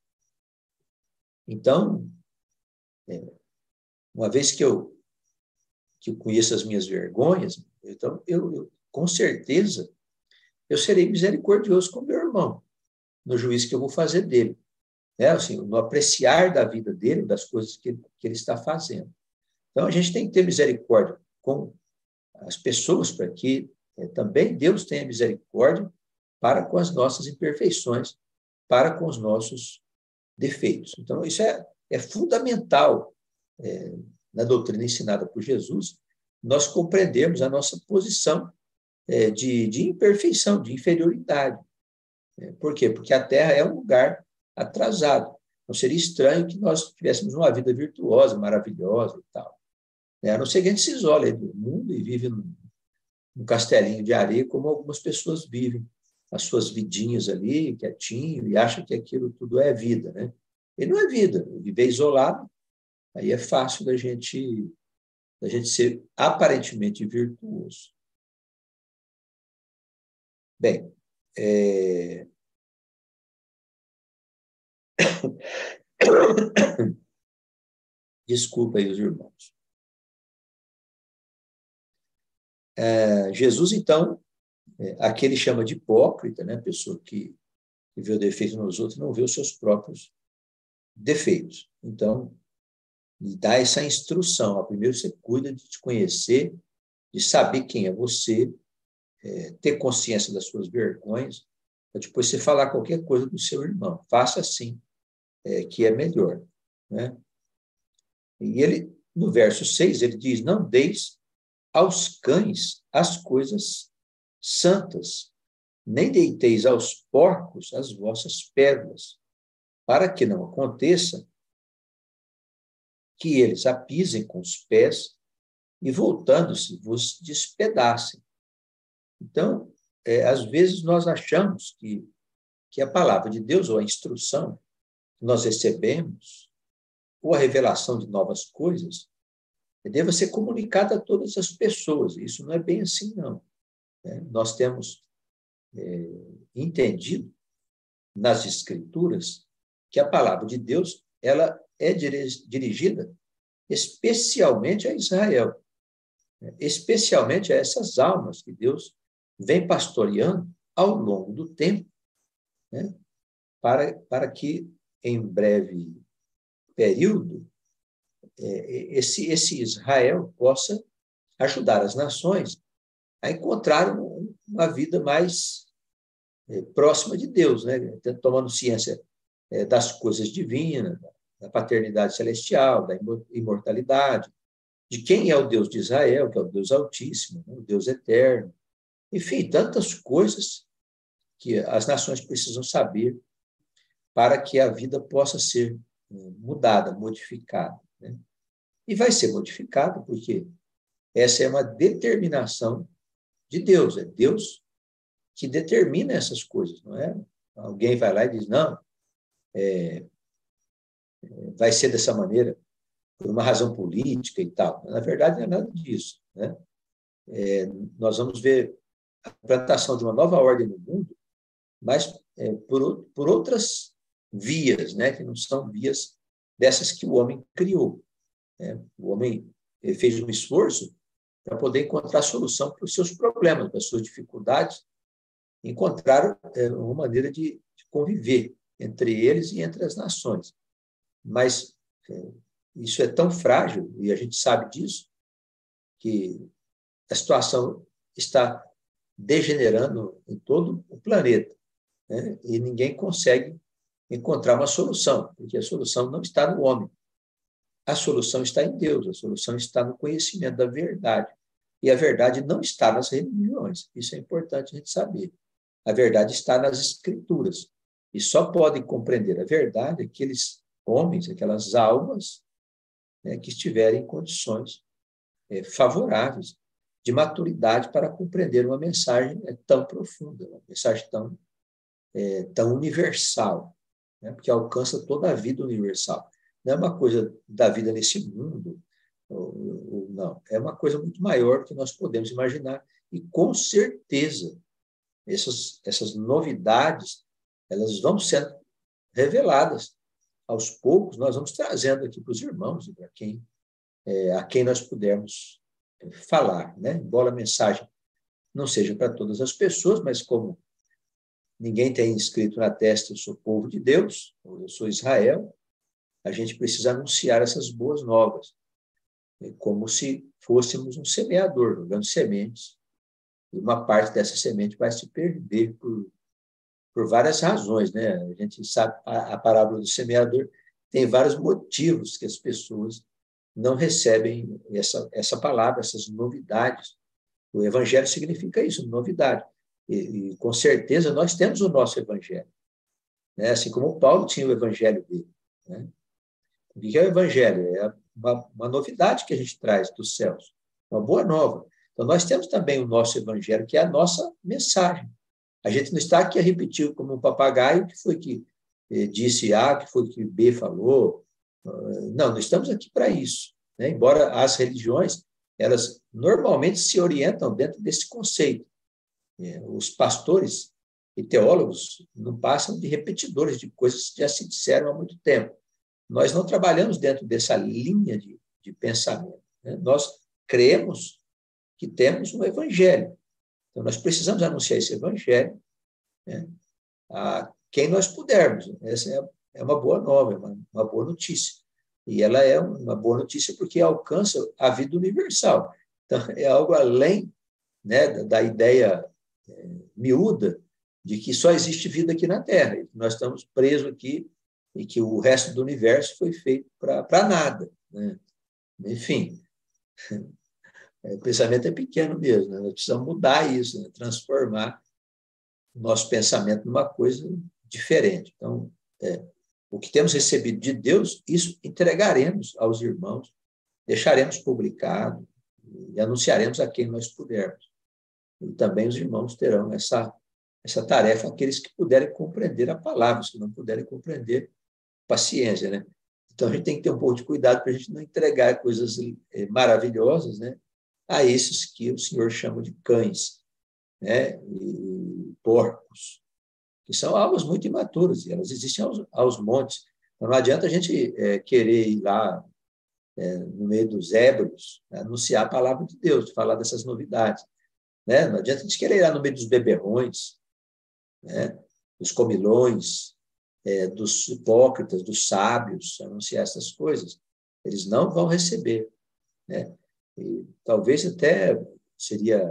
Então, é, uma vez que eu, que eu conheço as minhas vergonhas, então, eu, eu, com certeza, eu serei misericordioso com meu irmão, no juízo que eu vou fazer dele. Né? Assim, no apreciar da vida dele, das coisas que ele, que ele está fazendo. Então, a gente tem que ter misericórdia com as pessoas, para que é, também Deus tenha misericórdia para com as nossas imperfeições, para com os nossos defeitos. Então, isso é, é fundamental é, na doutrina ensinada por Jesus, nós compreendermos a nossa posição é, de, de imperfeição, de inferioridade. É, por quê? Porque a Terra é um lugar atrasado. Não seria estranho que nós tivéssemos uma vida virtuosa, maravilhosa e tal. É, a não ser que a gente se isole do mundo e vive num, num castelinho de areia, como algumas pessoas vivem as suas vidinhas ali, quietinho, e acham que aquilo tudo é vida, né? E não é vida. Viver isolado, aí é fácil da gente, da gente ser aparentemente virtuoso. Bem, é... desculpa aí os irmãos. É, Jesus, então, é, aqui ele chama de hipócrita, né? Pessoa que, que vê o defeito nos outros não vê os seus próprios defeitos. Então, dá essa instrução. Primeiro você cuida de te conhecer, de saber quem é você, é, ter consciência das suas vergonhas, para depois você falar qualquer coisa do seu irmão. Faça assim, é, que é melhor. Né? E ele no verso seis, ele diz: não deis aos cães as coisas santas, nem deiteis aos porcos as vossas pérolas, para que não aconteça que eles a pisem com os pés e, voltando-se, vos despedacem. Então, é, às vezes nós achamos que, que a palavra de Deus, ou a instrução que nós recebemos, ou a revelação de novas coisas, deva ser comunicada a todas as pessoas. Isso não é bem assim, não. Né? Nós temos é, entendido nas Escrituras que a palavra de Deus ela é dirigida especialmente a Israel, né? Especialmente a essas almas que Deus vem pastoreando ao longo do tempo, né? para, para que, em breve período, é, esse, esse Israel possa ajudar as nações a encontrar uma vida mais é, próxima de Deus, né? Tomando ciência é, das coisas divinas, da paternidade celestial, da imortalidade, de quem é o Deus de Israel, que é o Deus Altíssimo, né? O Deus Eterno. Enfim, tantas coisas que as nações precisam saber para que a vida possa ser mudada, modificada, né? E vai ser modificada porque essa é uma determinação de Deus, é Deus que determina essas coisas, não é? Alguém vai lá e diz, não, é, vai ser dessa maneira por uma razão política e tal. Na verdade, não é nada disso, né? É, nós vamos ver a plantação de uma nova ordem no mundo, mas é, por, por outras vias, né? Que não são vias dessas que o homem criou, né? O homem fez um esforço para poder encontrar solução para os seus problemas, para as suas dificuldades, encontrar é, uma maneira de, de conviver entre eles e entre as nações. Mas é, isso é tão frágil, e a gente sabe disso, que a situação está degenerando em todo o planeta, né? E ninguém consegue encontrar uma solução, porque a solução não está no homem. A solução está em Deus, a solução está no conhecimento da verdade. E a verdade não está nas religiões. Isso é importante a gente saber. A verdade está nas Escrituras. E só podem compreender a verdade aqueles homens, aquelas almas, né, que estiverem em condições é, favoráveis de maturidade para compreender uma mensagem é, tão profunda, uma mensagem tão, é, tão universal, né, porque alcança toda a vida universal. Não é uma coisa da vida nesse mundo, ou, ou não. É uma coisa muito maior do que nós podemos imaginar. E, com certeza, essas, essas novidades elas vão sendo reveladas. Aos poucos, nós vamos trazendo aqui para os irmãos e para quem, é, a quem nós pudermos falar, né? Embora a mensagem não seja para todas as pessoas, mas como ninguém tem escrito na testa eu sou povo de Deus, ou eu sou Israel, a gente precisa anunciar essas boas novas, como se fôssemos um semeador, jogando sementes, e uma parte dessa semente vai se perder por, por várias razões, né? A gente sabe, a, a parábola do semeador tem vários motivos que as pessoas não recebem essa, essa palavra, essas novidades. O evangelho significa isso, novidade. E, e com certeza nós temos o nosso evangelho, né? Assim como Paulo tinha o evangelho dele, né? O que é o evangelho? É uma, uma novidade que a gente traz dos céus, uma boa nova. Então, nós temos também o nosso evangelho, que é a nossa mensagem. A gente não está aqui a repetir como um papagaio o que foi que eh, disse A, o que foi que B falou. Não, não estamos aqui para isso, né? Embora as religiões, elas normalmente se orientam dentro desse conceito. É, os pastores e teólogos não passam de repetidores de coisas que já se disseram há muito tempo. Nós não trabalhamos dentro dessa linha de, de pensamento, né? Nós cremos que temos um evangelho. Então, nós precisamos anunciar esse evangelho, né, a quem nós pudermos. Essa é, é uma boa nova, é uma, uma boa notícia. E ela é uma boa notícia porque alcança a vida universal. Então, é algo além, né, da, da ideia é, miúda de que só existe vida aqui na Terra. Nós estamos presos aqui e que o resto do universo foi feito para nada, né? Enfim, o pensamento é pequeno mesmo, né? Nós precisamos mudar isso, né? Transformar o nosso pensamento numa coisa diferente. Então, é, o que temos recebido de Deus, isso entregaremos aos irmãos, deixaremos publicado e anunciaremos a quem nós pudermos. E também os irmãos terão essa, essa tarefa, aqueles que puderem compreender a palavra, os que não puderem compreender, paciência, né? Então, a gente tem que ter um pouco de cuidado para a gente não entregar coisas maravilhosas, né, a esses que o Senhor chama de cães, né, e porcos, que são almas muito imaturas, e elas existem aos, aos montes. Então, não adianta a gente é, querer ir lá é, no meio dos ébrios, né, anunciar a palavra de Deus, falar dessas novidades. Né? Não adianta a gente querer ir lá no meio dos beberrões, né, dos comilões, é, dos hipócritas, dos sábios, anunciar essas coisas. Eles não vão receber. Né? E talvez até seria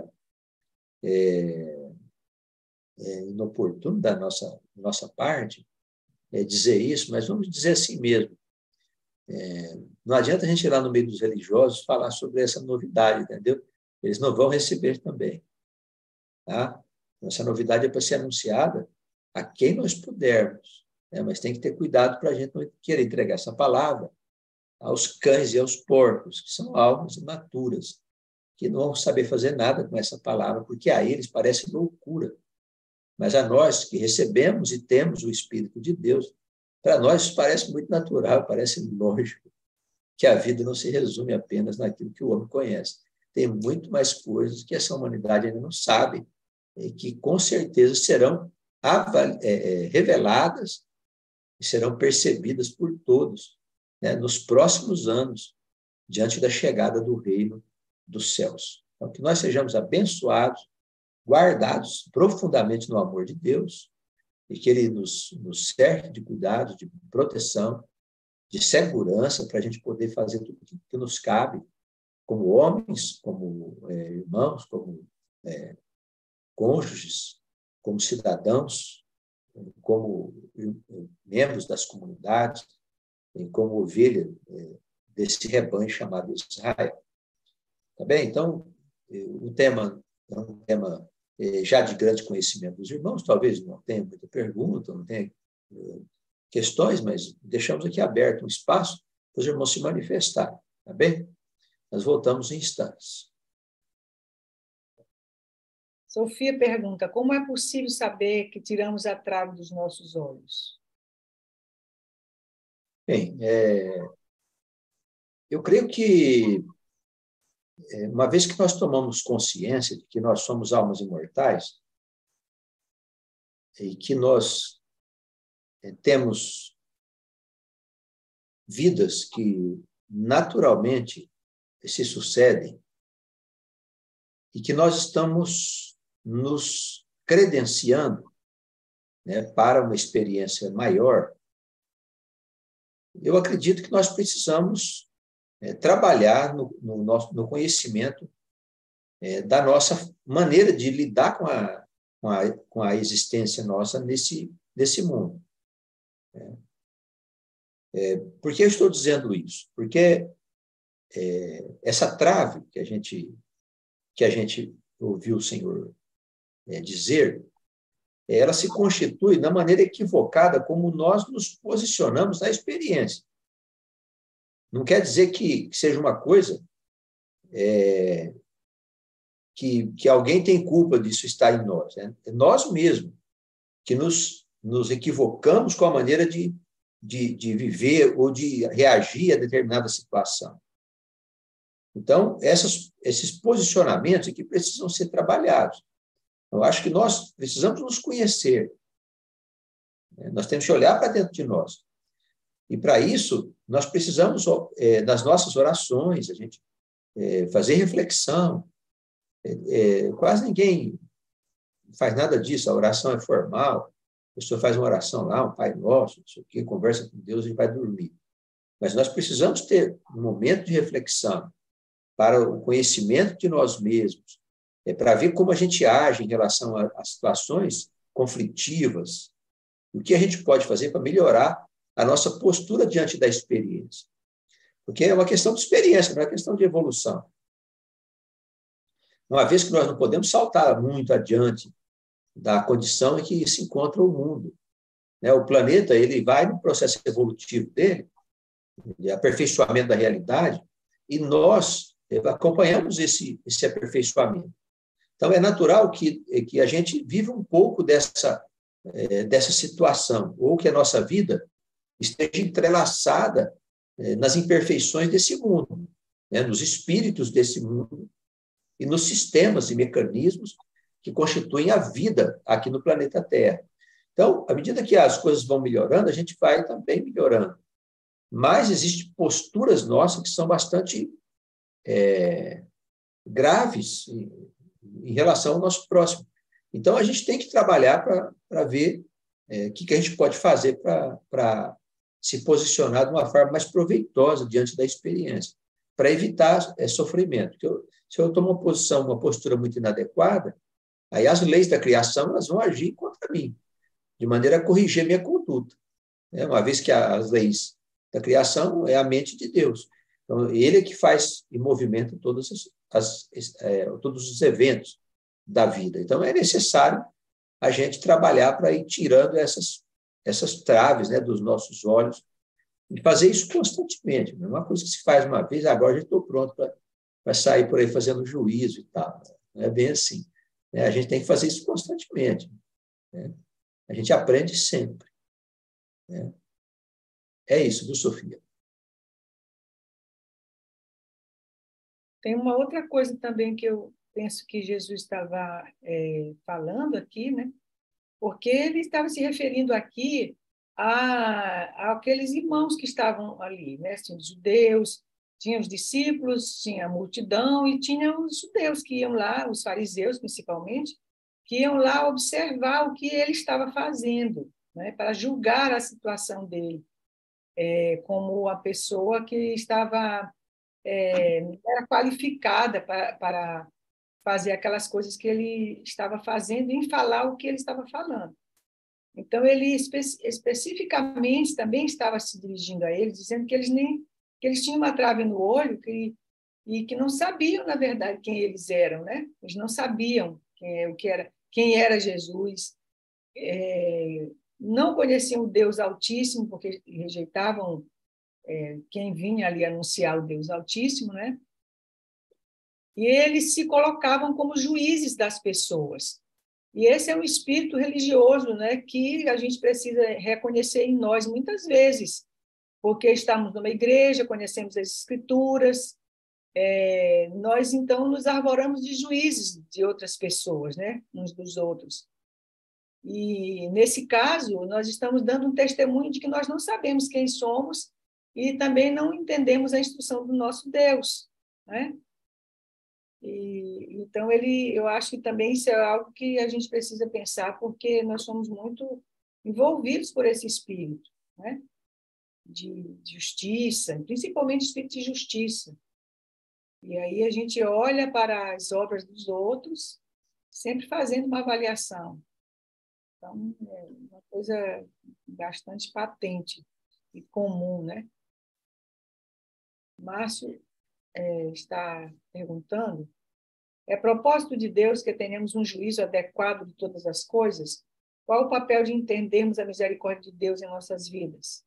é, é, inoportuno da nossa, nossa parte é, dizer isso, mas vamos dizer assim mesmo. É, não adianta a gente ir lá no meio dos religiosos falar sobre essa novidade, entendeu? Eles não vão receber também. Tá? Essa novidade é para ser anunciada a quem nós pudermos, né? Mas tem que ter cuidado para a gente não querer entregar essa palavra aos cães e aos porcos, que são almas imaturas, que não vão saber fazer nada com essa palavra, porque a eles parece loucura. Mas a nós que recebemos e temos o Espírito de Deus, para nós parece muito natural, parece lógico que a vida não se resume apenas naquilo que o homem conhece. Tem muito mais coisas que essa humanidade ainda não sabe e que, com certeza, serão reveladas e serão percebidas por todos, né, nos próximos anos, diante da chegada do reino dos céus. Então, que nós sejamos abençoados, guardados profundamente no amor de Deus, e que Ele nos, nos cerque de cuidado, de proteção, de segurança, para a gente poder fazer tudo o que nos cabe, como homens, como é, irmãos, como é, cônjuges, como cidadãos, como membros das comunidades, e como ovelha é, desse rebanho chamado Israel. Tá bem? Então, o tema é um tema já de grande conhecimento dos irmãos, talvez não tenha muita pergunta, não tenha questões, mas deixamos aqui aberto um espaço para os irmãos se manifestarem. Tá bem? Nós voltamos em instantes. Sofia pergunta, como é possível saber que tiramos a trave dos nossos olhos? Bem, é, eu creio que, uma vez que nós tomamos consciência de que nós somos almas imortais e que nós temos vidas que naturalmente se sucedem e que nós estamos nos credenciando, né, para uma experiência maior, eu acredito que nós precisamos é, trabalhar no, no, nosso, no conhecimento é, da nossa maneira de lidar com a, com a, com a existência nossa nesse, nesse mundo. É, é, por que eu estou dizendo isso? Porque é, essa trave que a gente, que a gente ouviu o Senhor é, dizer, ela se constitui na maneira equivocada como nós nos posicionamos na experiência. Não quer dizer que, que seja uma coisa é, que, que alguém tem culpa disso estar em nós. Né? É nós mesmos que nos, nos equivocamos com a maneira de, de, de viver ou de reagir a determinada situação. Então, essas, esses posicionamentos aqui precisam ser trabalhados. Eu acho que nós precisamos nos conhecer. Nós temos que olhar para dentro de nós. E, para isso, nós precisamos, é, nas nossas orações, a gente é, fazer reflexão. É, é, quase ninguém faz nada disso. A oração é formal. A pessoa faz uma oração lá, um Pai Nosso, não sei o quê, conversa com Deus e vai dormir. Mas nós precisamos ter um momento de reflexão para o conhecimento de nós mesmos, é para ver como a gente age em relação a, a situações conflitivas, o que a gente pode fazer para melhorar a nossa postura diante da experiência. Porque é uma questão de experiência, não é questão de evolução. Uma vez que nós não podemos saltar muito adiante da condição em que se encontra o mundo, né? O planeta ele vai no processo evolutivo dele, de aperfeiçoamento da realidade, e nós acompanhamos esse, esse aperfeiçoamento. Então, é natural que, que a gente viva um pouco dessa, é, dessa situação, ou que a nossa vida esteja entrelaçada é, nas imperfeições desse mundo, né? Nos espíritos desse mundo, e nos sistemas e mecanismos que constituem a vida aqui no planeta Terra. Então, à medida que as coisas vão melhorando, a gente vai também melhorando. Mas existem posturas nossas que são bastante é, graves em, em relação ao nosso próximo. Então, a gente tem que trabalhar para ver o é, que, que a gente pode fazer para se posicionar de uma forma mais proveitosa diante da experiência, para evitar é, sofrimento. Porque eu, se eu tomo uma posição, uma postura muito inadequada, aí as leis da criação elas vão agir contra mim, de maneira a corrigir minha conduta, né? Uma vez que as leis da criação é a mente de Deus. Então, ele é que faz e movimenta todos, as, as, é, todos os eventos da vida. Então, é necessário a gente trabalhar para ir tirando essas, essas traves, né, dos nossos olhos e fazer isso constantemente. Não é uma coisa que se faz uma vez, agora já estou pronto para sair por aí fazendo juízo e tal. Não é bem assim, né? A gente tem que fazer isso constantemente, né? A gente aprende sempre, né? É isso, viu, Sofia? Tem uma outra coisa também que eu penso que Jesus estava é, falando aqui, né? Porque ele estava se referindo aqui a, a aqueles irmãos que estavam ali, né? Tinha os judeus, tinha os discípulos, tinha a multidão e tinha os judeus que iam lá, os fariseus principalmente, que iam lá observar o que ele estava fazendo, né? Para julgar a situação dele, é, como a pessoa que estava é, era qualificada para, para fazer aquelas coisas que ele estava fazendo e em falar o que ele estava falando. Então, ele espe especificamente também estava se dirigindo a eles, dizendo que eles, nem, que eles tinham uma trave no olho que, e que não sabiam, na verdade, quem eles eram, né? Eles não sabiam quem, o que era, quem era Jesus, é, não conheciam o Deus Altíssimo, porque rejeitavam é, quem vinha ali anunciar o Deus Altíssimo, né? E eles se colocavam como juízes das pessoas. E esse é um espírito religioso, né, que a gente precisa reconhecer em nós muitas vezes, porque estamos numa igreja, conhecemos as escrituras, é, nós então nos arvoramos de juízes de outras pessoas, né, uns dos outros. E nesse caso, nós estamos dando um testemunho de que nós não sabemos quem somos e também não entendemos a instrução do nosso Deus, né? E, então, ele, eu acho que também isso é algo que a gente precisa pensar, porque nós somos muito envolvidos por esse espírito, né? de, de justiça, principalmente espírito de justiça. E aí a gente olha para as obras dos outros, sempre fazendo uma avaliação. Então, é uma coisa bastante patente e comum, né? Márcio é, está perguntando: é propósito de Deus que tenhamos um juízo adequado de todas as coisas? Qual o papel de entendermos a misericórdia de Deus em nossas vidas?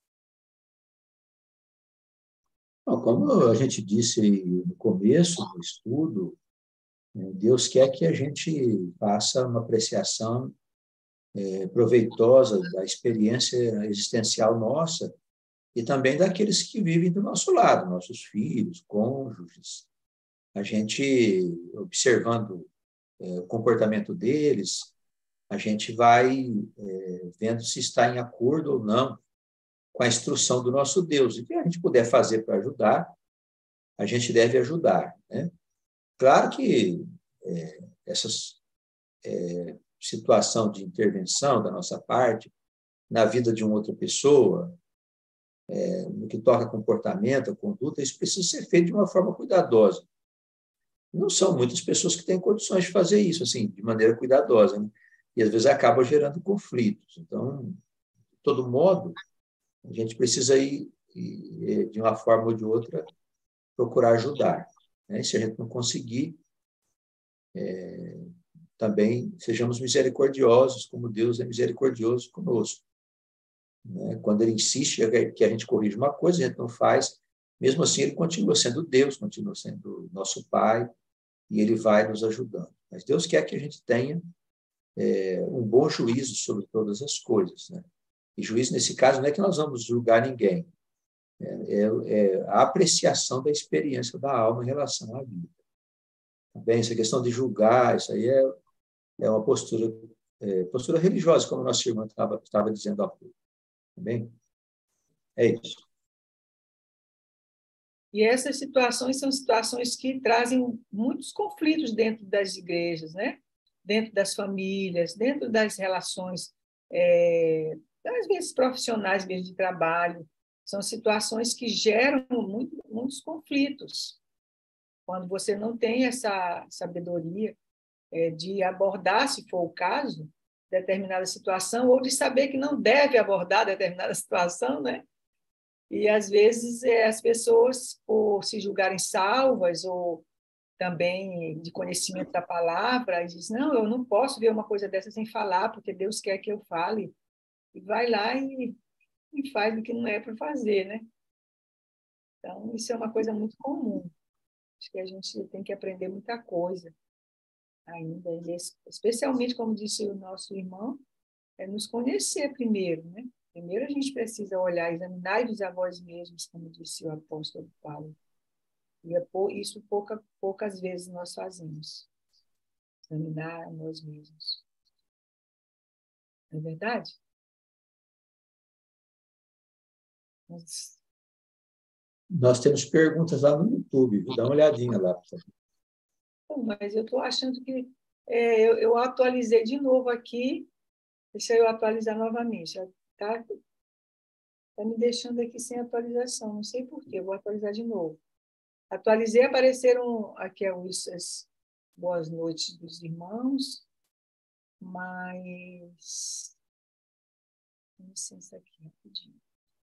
Bom, como a gente disse no começo do estudo, Deus quer que a gente faça uma apreciação é, proveitosa da experiência existencial nossa e também daqueles que vivem do nosso lado, nossos filhos, cônjuges. A gente, observando é, o comportamento deles, a gente vai é, vendo se está em acordo ou não com a instrução do nosso Deus. E o que a gente puder fazer para ajudar, a gente deve ajudar, né? Claro que é, essa é, situação de intervenção da nossa parte na vida de uma outra pessoa, é, no que toca a comportamento, a conduta, isso precisa ser feito de uma forma cuidadosa. Não são muitas pessoas que têm condições de fazer isso assim, de maneira cuidadosa, né? E às vezes acaba gerando conflitos. Então, de todo modo, a gente precisa ir e, de uma forma ou de outra, procurar ajudar. Né? E se a gente não conseguir, é, também sejamos misericordiosos, como Deus é misericordioso conosco. Né? Quando Ele insiste que a gente corrija uma coisa, a gente não faz, mesmo assim Ele continua sendo Deus, continua sendo nosso Pai, e Ele vai nos ajudando. Mas Deus quer que a gente tenha é, um bom juízo sobre todas as coisas. Né? E juízo, nesse caso, não é que nós vamos julgar ninguém, é, é a apreciação da experiência da alma em relação à vida. Tá bem? Essa questão de julgar, isso aí é, é uma postura, é, postura religiosa, como a nossa irmã estava, estava dizendo há pouco. Tá bem? É isso. E essas situações são situações que trazem muitos conflitos dentro das igrejas, né? Dentro das famílias, dentro das relações, é, às vezes profissionais mesmo de trabalho. São situações que geram muito, muitos conflitos. Quando você não tem essa sabedoria é, de abordar, se for o caso, determinada situação, ou de saber que não deve abordar determinada situação, né? E, às vezes, é, as pessoas, por se julgarem salvas ou também de conhecimento da palavra, dizem, não, eu não posso ver uma coisa dessa sem falar, porque Deus quer que eu fale. E vai lá e, e faz o que não é para fazer, né? Então, isso é uma coisa muito comum. Acho que a gente tem que aprender muita coisa ainda, e especialmente, como disse o nosso irmão, é nos conhecer primeiro, né? Primeiro a gente precisa olhar, examinar os avós mesmos, como disse o apóstolo Paulo. E é isso pouca, poucas vezes nós fazemos. Examinar nós mesmos. Não é verdade? Mas, Nós temos perguntas lá no YouTube, viu? Dá uma olhadinha lá. mas eu estou achando que é, eu, eu atualizei de novo aqui. Deixa eu atualizar novamente. Está tá me deixando aqui sem atualização. Não sei por quê. Eu vou atualizar de novo. Atualizei, apareceram aqui as boas noites dos irmãos, mas... Com licença aqui, rapidinho.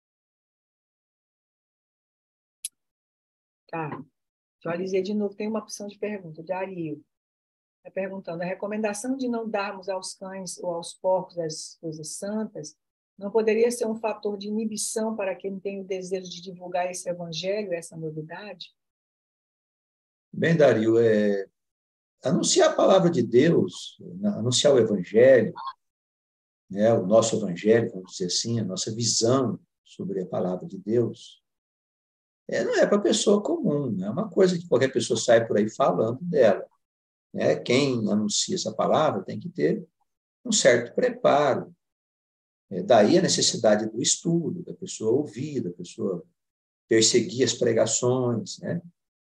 Tá, atualizei de novo, tem uma opção de pergunta, de Ariel. Está perguntando, a recomendação de não darmos aos cães ou aos porcos as coisas santas não poderia ser um fator de inibição para quem tem o desejo de divulgar esse evangelho, essa novidade? Bem, Dario, é, anunciar a palavra de Deus, anunciar o evangelho, né, o nosso evangelho, vamos dizer assim, a nossa visão sobre a palavra de Deus, é, não é para pessoa comum, não é uma coisa que qualquer pessoa sai por aí falando dela. Né? Quem anuncia essa palavra tem que ter um certo preparo. É, daí a necessidade do estudo, da pessoa ouvir, da pessoa perseguir as pregações, né?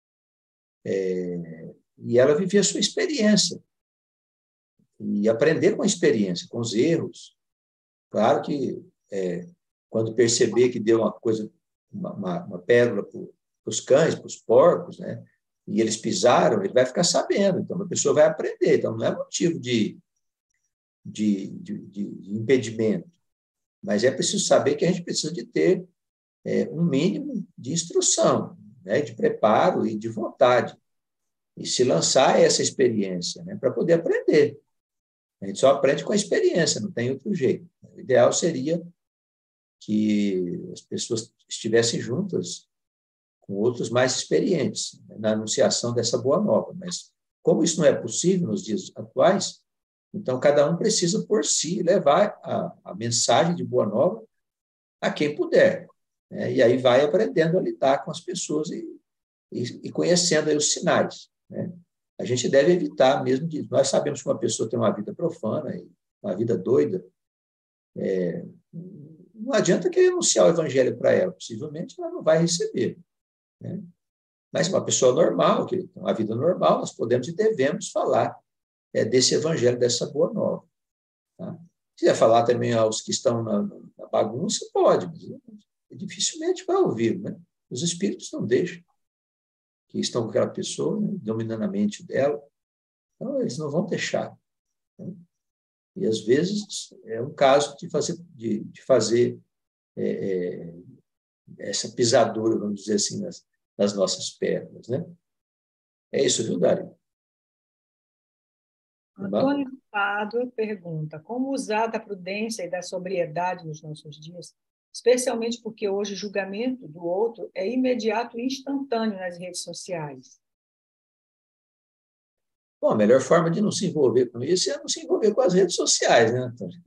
É, e ela viver a sua experiência e aprender com a experiência, com os erros. Claro que é, quando perceber que deu uma coisa, uma, uma, uma pérola para os cães, para os porcos, né? E eles pisaram, ele vai ficar sabendo. Então, a pessoa vai aprender. Então, não é motivo de, de, de, de impedimento. Mas é preciso saber que a gente precisa de ter é, um mínimo de instrução, né? De preparo e de vontade. E se lançar essa experiência, né? Para poder aprender. A gente só aprende com a experiência, não tem outro jeito. O ideal seria que as pessoas estivessem juntas com outros mais experientes, né, na anunciação dessa boa nova. Mas, como isso não é possível nos dias atuais, então cada um precisa, por si, levar a, a mensagem de boa nova a quem puder. Né? E aí vai aprendendo a lidar com as pessoas e, e, e conhecendo aí os sinais. Né? A gente deve evitar mesmo de... Nós sabemos que uma pessoa tem uma vida profana, uma vida doida, é, não adianta querer anunciar o evangelho para ela, possivelmente ela não vai receber. Né? Mas uma pessoa normal, que tem uma vida normal, nós podemos e devemos falar é, desse evangelho, dessa boa nova. Tá? Se quiser falar também aos que estão na, na bagunça, pode, mas dificilmente vai ouvir. Né? Os espíritos não deixam, que estão com aquela pessoa, né, dominando a mente dela, então eles não vão deixar. Né? E, às vezes, é um caso de fazer, de, de fazer é, é, essa pisadura, vamos dizer assim, nas, nas nossas pernas, né? É isso, viu, Dari? Antônio Pádua pergunta: como usar da prudência e da sobriedade nos nossos dias, especialmente porque hoje o julgamento do outro é imediato e instantâneo nas redes sociais? Bom, a melhor forma de não se envolver com isso é não se envolver com as redes sociais, né, Antônio?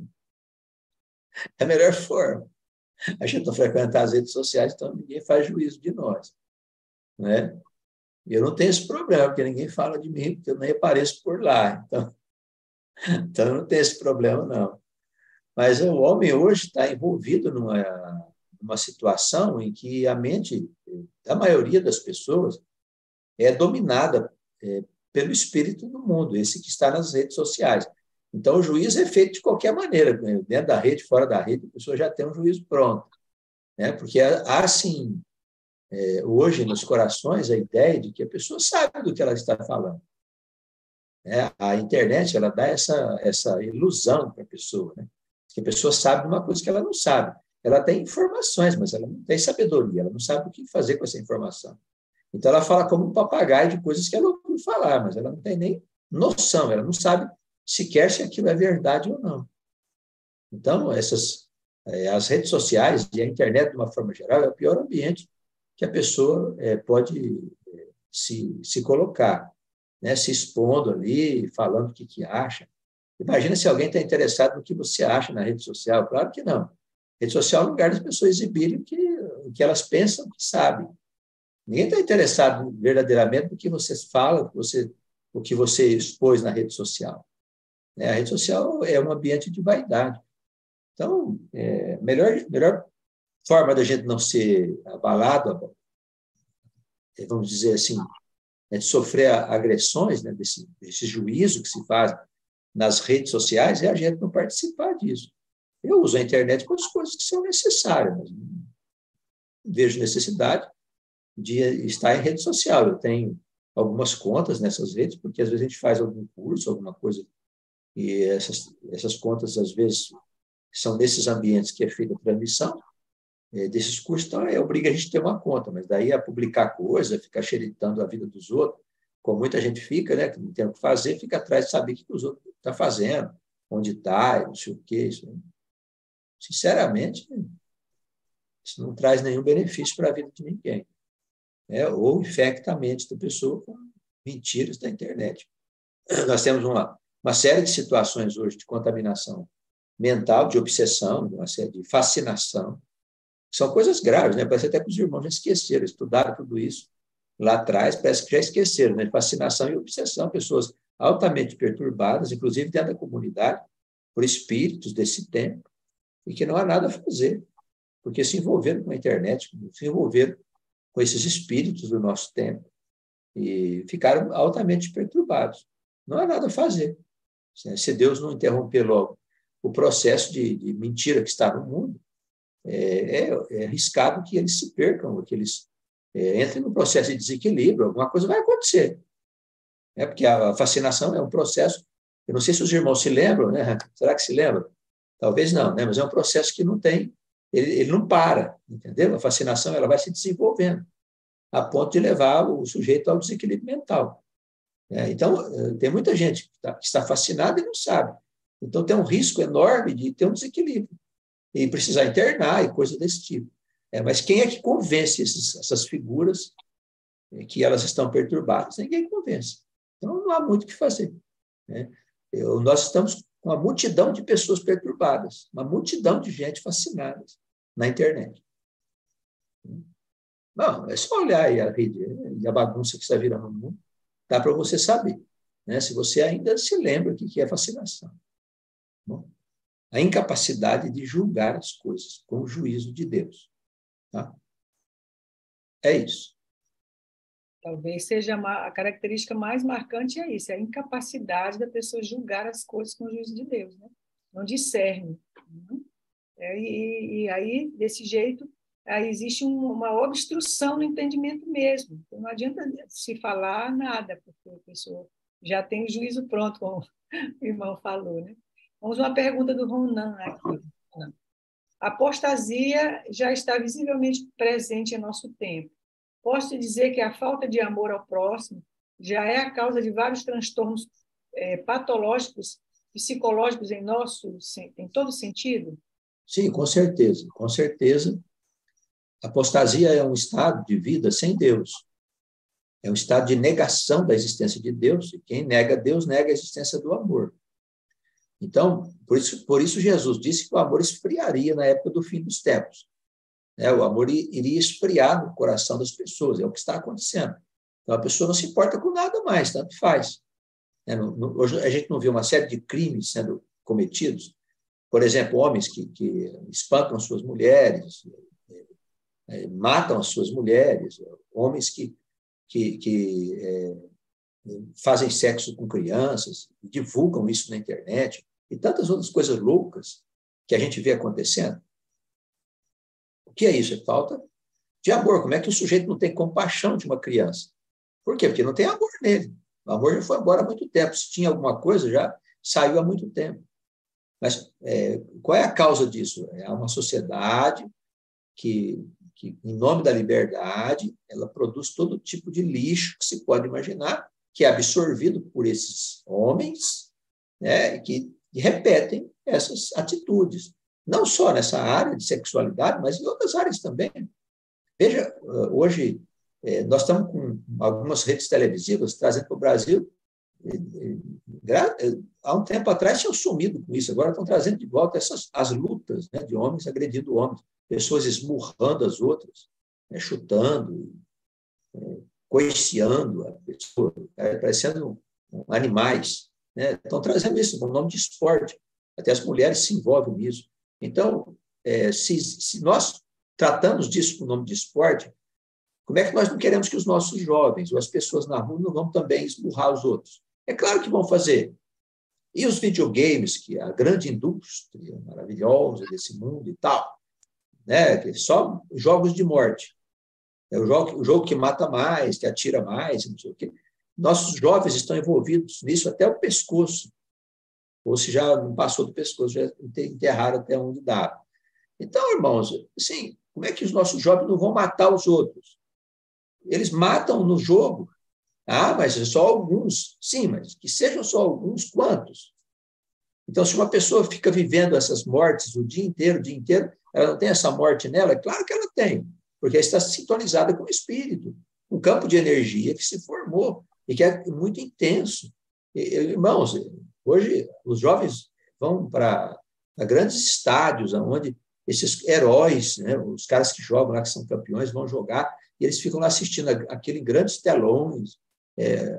É a melhor forma. A gente não frequentar as redes sociais, então ninguém faz juízo de nós, né? E eu não tenho esse problema, porque ninguém fala de mim, porque eu nem apareço por lá. Então, então eu não tenho esse problema, não. Mas o homem hoje está envolvido numa, numa situação em que a mente da maioria das pessoas é dominada é, pelo espírito do mundo, esse que está nas redes sociais. Então, o juízo é feito de qualquer maneira, dentro da rede, fora da rede, a pessoa já tem um juízo pronto, né? Porque há, assim, é, hoje, nos corações, a ideia de que a pessoa sabe do que ela está falando. Né? A internet, ela dá essa, essa ilusão para a pessoa, né? Que a pessoa sabe uma coisa que ela não sabe. Ela tem informações, mas ela não tem sabedoria, ela não sabe o que fazer com essa informação. Então, ela fala como um papagaio de coisas que ela ouviu falar, mas ela não tem nem noção, ela não sabe sequer se aquilo é verdade ou não. Então, essas, as redes sociais e a internet, de uma forma geral, é o pior ambiente que a pessoa é, pode se, se colocar, né? Se expondo ali, falando o que, que acha. Imagina se alguém está interessado no que você acha na rede social. Claro que não. Rede social é um lugar das pessoas exibirem o que, o que elas pensam que sabem. Ninguém está interessado verdadeiramente no que você fala, o que você, o que você expôs na rede social. A rede social é um ambiente de vaidade. Então, é, melhor, melhor forma da gente não ser abalado, vamos dizer assim, é de sofrer agressões, né, desse, desse juízo que se faz nas redes sociais, é a gente não participar disso. Eu uso a internet para as coisas que são necessárias, mas não vejo necessidade de estar em rede social. Eu tenho algumas contas nessas redes, porque às vezes a gente faz algum curso, alguma coisa, e essas, essas contas, às vezes, são nesses ambientes que é feita a transmissão é, desses cursos, então é, obriga a gente a ter uma conta, mas daí a publicar coisa, ficar xeritando a vida dos outros, como muita gente fica, né, que não tem o que fazer, fica atrás de saber o que os outros estão fazendo, onde está, não sei o quê. Isso, sinceramente, isso não traz nenhum benefício para a vida de ninguém. Né? Ou infecta a mente da pessoa com mentiras da internet. Nós temos uma, uma série de situações hoje de contaminação mental, de obsessão, de uma série de fascinação. São coisas graves, né? Parece até que os irmãos já esqueceram, estudaram tudo isso lá atrás, parece que já esqueceram, né? Fascinação e obsessão, pessoas altamente perturbadas, inclusive dentro da comunidade, por espíritos desse tempo, e que não há nada a fazer, porque se envolveram com a internet, se envolveram com esses espíritos do nosso tempo, e ficaram altamente perturbados. Não há nada a fazer. Se Deus não interromper logo o processo de, de mentira que está no mundo, é, é, é arriscado que eles se percam, que eles é, entrem no processo de desequilíbrio, alguma coisa vai acontecer. É, porque a fascinação é um processo, eu não sei se os irmãos se lembram, né? Será que se lembram? Talvez não, né? Mas é um processo que não tem, ele, ele não para, entendeu? A fascinação ela vai se desenvolvendo, a ponto de levar o sujeito ao desequilíbrio mental. É, então, tem muita gente que, tá, que está fascinada e não sabe. Então, tem um risco enorme de ter um desequilíbrio e precisar internar e coisa desse tipo. É, mas quem é que convence esses, essas figuras que elas estão perturbadas? Ninguém convence. Então, não há muito o que fazer. Né? Eu, nós estamos com uma multidão de pessoas perturbadas, uma multidão de gente fascinada na internet. Não, é só olhar aí a rede e a bagunça que está virando no mundo, dá para você saber, né? Se você ainda se lembra o que é fascinação. Bom, a incapacidade de julgar as coisas com o juízo de Deus. Tá? É isso. Talvez seja a característica mais marcante é isso, é a incapacidade da pessoa julgar as coisas com o juízo de Deus, né? Não discerne. Né? É, e, e aí, desse jeito, aí existe um, uma obstrução no entendimento mesmo. Então, não adianta se falar nada, porque a pessoa já tem o juízo pronto, como o irmão falou. Né? Vamos uma pergunta do Ronan aqui. A apostasia já está visivelmente presente em nosso tempo. Posso dizer que a falta de amor ao próximo já é a causa de vários transtornos é, patológicos, psicológicos em nosso, em todo sentido? Sim, com certeza, com certeza. A apostasia é um estado de vida sem Deus. É um estado de negação da existência de Deus, e quem nega Deus nega a existência do amor. Então, por isso, por isso Jesus disse que o amor esfriaria na época do fim dos tempos. Né? O amor iria esfriar no coração das pessoas, é o que está acontecendo. Então, a pessoa não se importa com nada mais, tanto faz. Né? No, no, hoje a gente não vê uma série de crimes sendo cometidos, por exemplo, homens que, que espancam suas mulheres, é, matam as suas mulheres, homens que, que, que é, fazem sexo com crianças, divulgam isso na internet, e tantas outras coisas loucas que a gente vê acontecendo. O que é isso? É falta de amor. Como é que o sujeito não tem compaixão de uma criança? Por quê? Porque não tem amor nele. O amor já foi embora há muito tempo. Se tinha alguma coisa, já saiu há muito tempo. Mas é, qual é a causa disso? É uma sociedade que, que, em nome da liberdade, ela produz todo tipo de lixo que se pode imaginar, que é absorvido por esses homens, né, que, que repetem essas atitudes. Não só nessa área de sexualidade, mas em outras áreas também. Veja, hoje, nós estamos com algumas redes televisivas trazendo para o Brasil. Há um tempo atrás tinham sumido com isso, agora estão trazendo de volta essas, as lutas, né, de homens agredindo homens, pessoas esmurrando as outras, né, chutando, né, coiciando a pessoa, parecendo animais. Né, estão trazendo isso com o nome de esporte. Até as mulheres se envolvem nisso. Então, é, se, se nós tratamos disso com o nome de esporte, como é que nós não queremos que os nossos jovens ou as pessoas na rua não vão também esmurrar os outros? É claro que vão fazer. E os videogames, que é a grande indústria maravilhosa desse mundo e tal, né? Só jogos de morte. É o jogo, o jogo que mata mais, que atira mais, não sei o quê. Nossos jovens estão envolvidos nisso até o pescoço. Ou se já não passou do pescoço, já enterraram até onde dá. Então, irmãos, assim, como é que os nossos jovens não vão matar os outros? Eles matam no jogo. Ah, mas é só alguns. Sim, mas que sejam só alguns, quantos? Então, se uma pessoa fica vivendo essas mortes o dia inteiro, o dia inteiro, ela não tem essa morte nela? É claro que ela tem, porque ela está sintonizada com o espírito, um campo de energia que se formou e que é muito intenso. E, irmãos, hoje os jovens vão para grandes estádios, onde esses heróis, né, os caras que jogam lá, que são campeões, vão jogar, e eles ficam lá assistindo aquele grandes telões. É,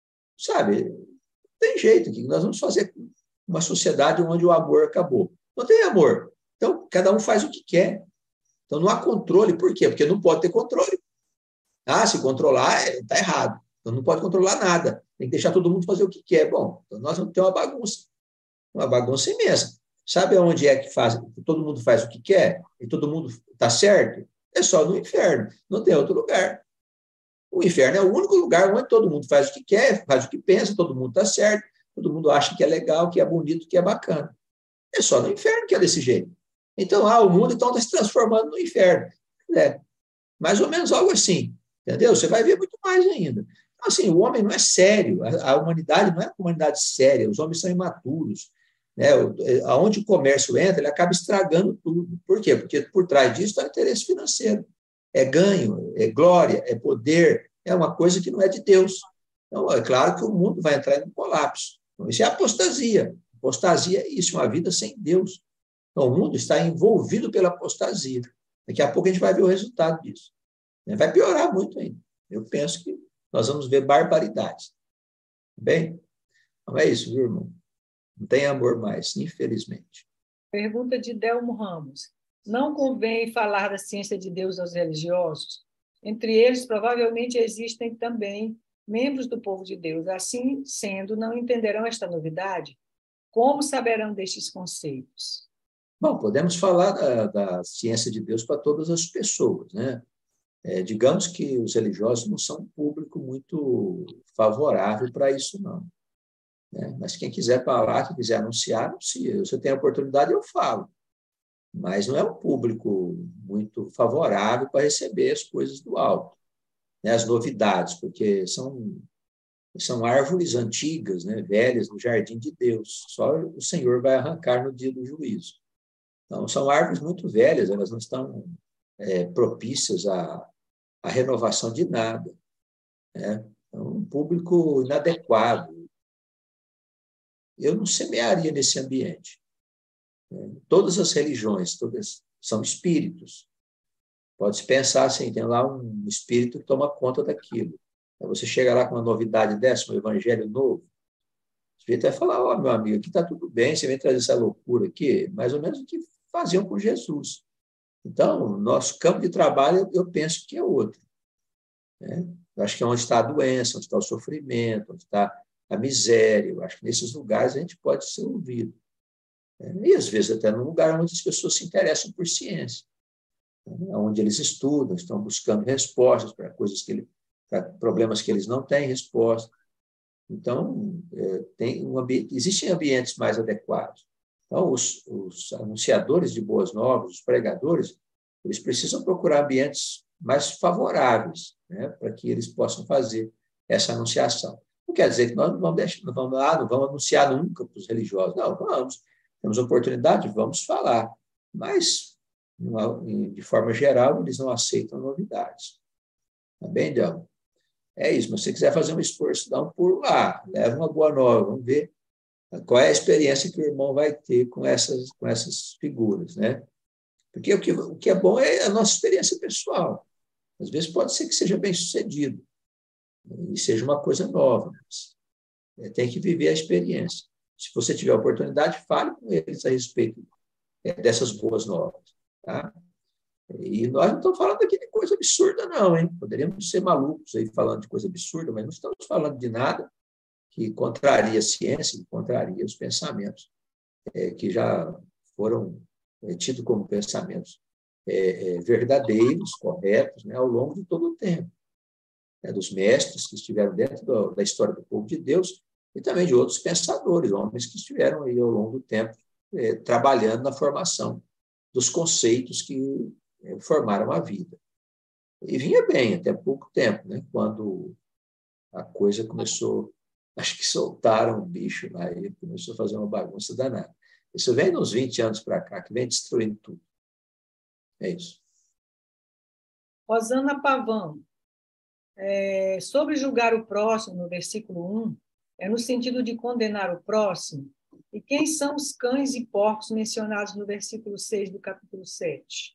sabe, não tem jeito, que nós vamos fazer uma sociedade onde o amor acabou. Não tem amor. Então, cada um faz o que quer. Então, não há controle. Por quê? Porque não pode ter controle. Ah, se controlar, está errado. Então, não pode controlar nada. Tem que deixar todo mundo fazer o que quer. Bom, então nós vamos ter uma bagunça. Uma bagunça imensa. Sabe onde é que faz, todo mundo faz o que quer e todo mundo está certo? É só no inferno. Não tem outro lugar. O inferno é o único lugar onde todo mundo faz o que quer, faz o que pensa, todo mundo está certo, todo mundo acha que é legal, que é bonito, que é bacana. É só no inferno que é desse jeito. Então, ah, o mundo então está se transformando no inferno. É, mais ou menos algo assim, entendeu? Você vai ver muito mais ainda. Então, assim, o homem não é sério, a, a humanidade não é uma humanidade séria, os homens são imaturos. Né? Aonde o comércio entra, ele acaba estragando tudo. Por quê? Porque por trás disso está o interesse financeiro. É ganho, é glória, é poder, é uma coisa que não é de Deus. Então, é claro que o mundo vai entrar em um colapso. Então, isso é apostasia. Apostasia é isso, uma vida sem Deus. Então, o mundo está envolvido pela apostasia. Daqui a pouco a gente vai ver o resultado disso. Vai piorar muito ainda. Eu penso que nós vamos ver barbaridades. Bem, não é isso, viu, irmão? Não tem amor mais, infelizmente. Pergunta de Delmo Ramos. Não convém falar da ciência de Deus aos religiosos? Entre eles, provavelmente, existem também membros do povo de Deus. Assim sendo, não entenderão esta novidade? Como saberão destes conceitos? Bom, podemos falar da, da ciência de Deus para todas as pessoas, né? É, digamos que os religiosos não são um público muito favorável para isso, não. Né? Mas quem quiser falar, quem quiser anunciar, anuncia. Se eu tenho a oportunidade, eu falo. mas não é um público muito favorável para receber as coisas do alto, né? As novidades, porque são, são árvores antigas, né? Velhas no jardim de Deus. Só o Senhor vai arrancar no dia do juízo. Então, são árvores muito velhas, elas não estão é, propícias à, à renovação de nada, né? É um público inadequado. Eu não semearia nesse ambiente. Todas as religiões, todas são espíritos. Pode-se pensar assim, tem lá um espírito que toma conta daquilo. Aí você chega lá com uma novidade dessa, um evangelho novo, o espírito vai falar, ó, oh, meu amigo, aqui está tudo bem, você vem trazer essa loucura aqui, mais ou menos o que faziam com Jesus. Então, nosso campo de trabalho, eu penso que é outro, né? Eu acho que é onde está a doença, onde está o sofrimento, onde está a miséria. Eu acho que nesses lugares a gente pode ser ouvido. E, às vezes, até num lugar onde as pessoas se interessam por ciência, onde eles estudam, estão buscando respostas para coisas que ele, para problemas que eles não têm resposta. Então, é, tem um ambiente, existem ambientes mais adequados. Então, os, os anunciadores de boas novas, os pregadores, eles precisam procurar ambientes mais favoráveis, né, para que eles possam fazer essa anunciação. Não quer dizer que nós não vamos, deixar, não vamos, ah, não vamos anunciar nunca para os religiosos. Não, vamos. Temos oportunidade, vamos falar. Mas, de forma geral, eles não aceitam novidades. Tá bem, Delmo? É isso, mas se você quiser fazer um esforço, dá um pulo lá, leva uma boa nova, vamos ver qual é a experiência que o irmão vai ter com essas, com essas figuras, né? Porque o que, o que é bom é a nossa experiência pessoal. Às vezes pode ser que seja bem sucedido e seja uma coisa nova, mas tem que viver a experiência. Se você tiver oportunidade, fale com eles a respeito dessas boas novas, tá? E nós não estamos falando aqui de coisa absurda, não, hein? Poderíamos ser malucos aí falando de coisa absurda, mas não estamos falando de nada que contraria a ciência, que contraria os pensamentos é, que já foram é, tidos como pensamentos é, é, verdadeiros, corretos, né, ao longo de todo o tempo. Né, dos mestres que estiveram dentro do, da história do povo de Deus e também de outros pensadores, homens que estiveram aí ao longo do tempo é, trabalhando na formação dos conceitos que é, formaram a vida. E vinha bem até pouco tempo, né, quando a coisa começou, acho que soltaram o bicho lá e começou a fazer uma bagunça danada. Isso vem nos vinte anos para cá, que vem destruindo tudo. É isso. Rosana Pavão, é, sobre julgar o próximo, no versículo um, é no sentido de condenar o próximo? E quem são os cães e porcos mencionados no versículo seis do capítulo sete?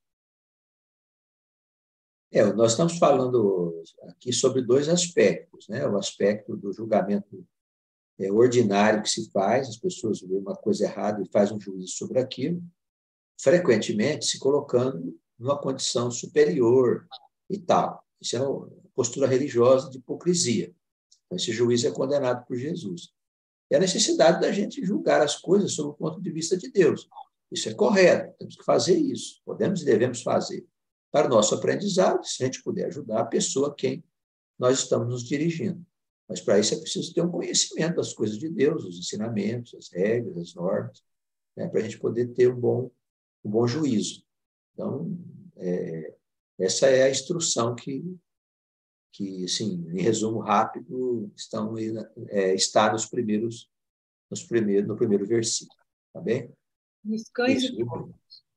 É, nós estamos falando aqui sobre dois aspectos, né? O aspecto do julgamento é, ordinário que se faz, as pessoas veem uma coisa errada e fazem um juízo sobre aquilo, frequentemente se colocando numa condição superior e tal. Isso é uma postura religiosa de hipocrisia. Então, esse juízo é condenado por Jesus. E a necessidade da gente julgar as coisas sob o ponto de vista de Deus. Isso é correto, temos que fazer isso, podemos e devemos fazer. Para o nosso aprendizado, se a gente puder ajudar a pessoa a quem nós estamos nos dirigindo. Mas para isso é preciso ter um conhecimento das coisas de Deus, os ensinamentos, as regras, as normas, né, para a gente poder ter um bom, um bom juízo. Então, é, essa é a instrução que, que assim, em resumo rápido, estão, é, está nos primeiros, nos primeiros, no primeiro versículo. Tá bem? Os cães Isso, e porcos.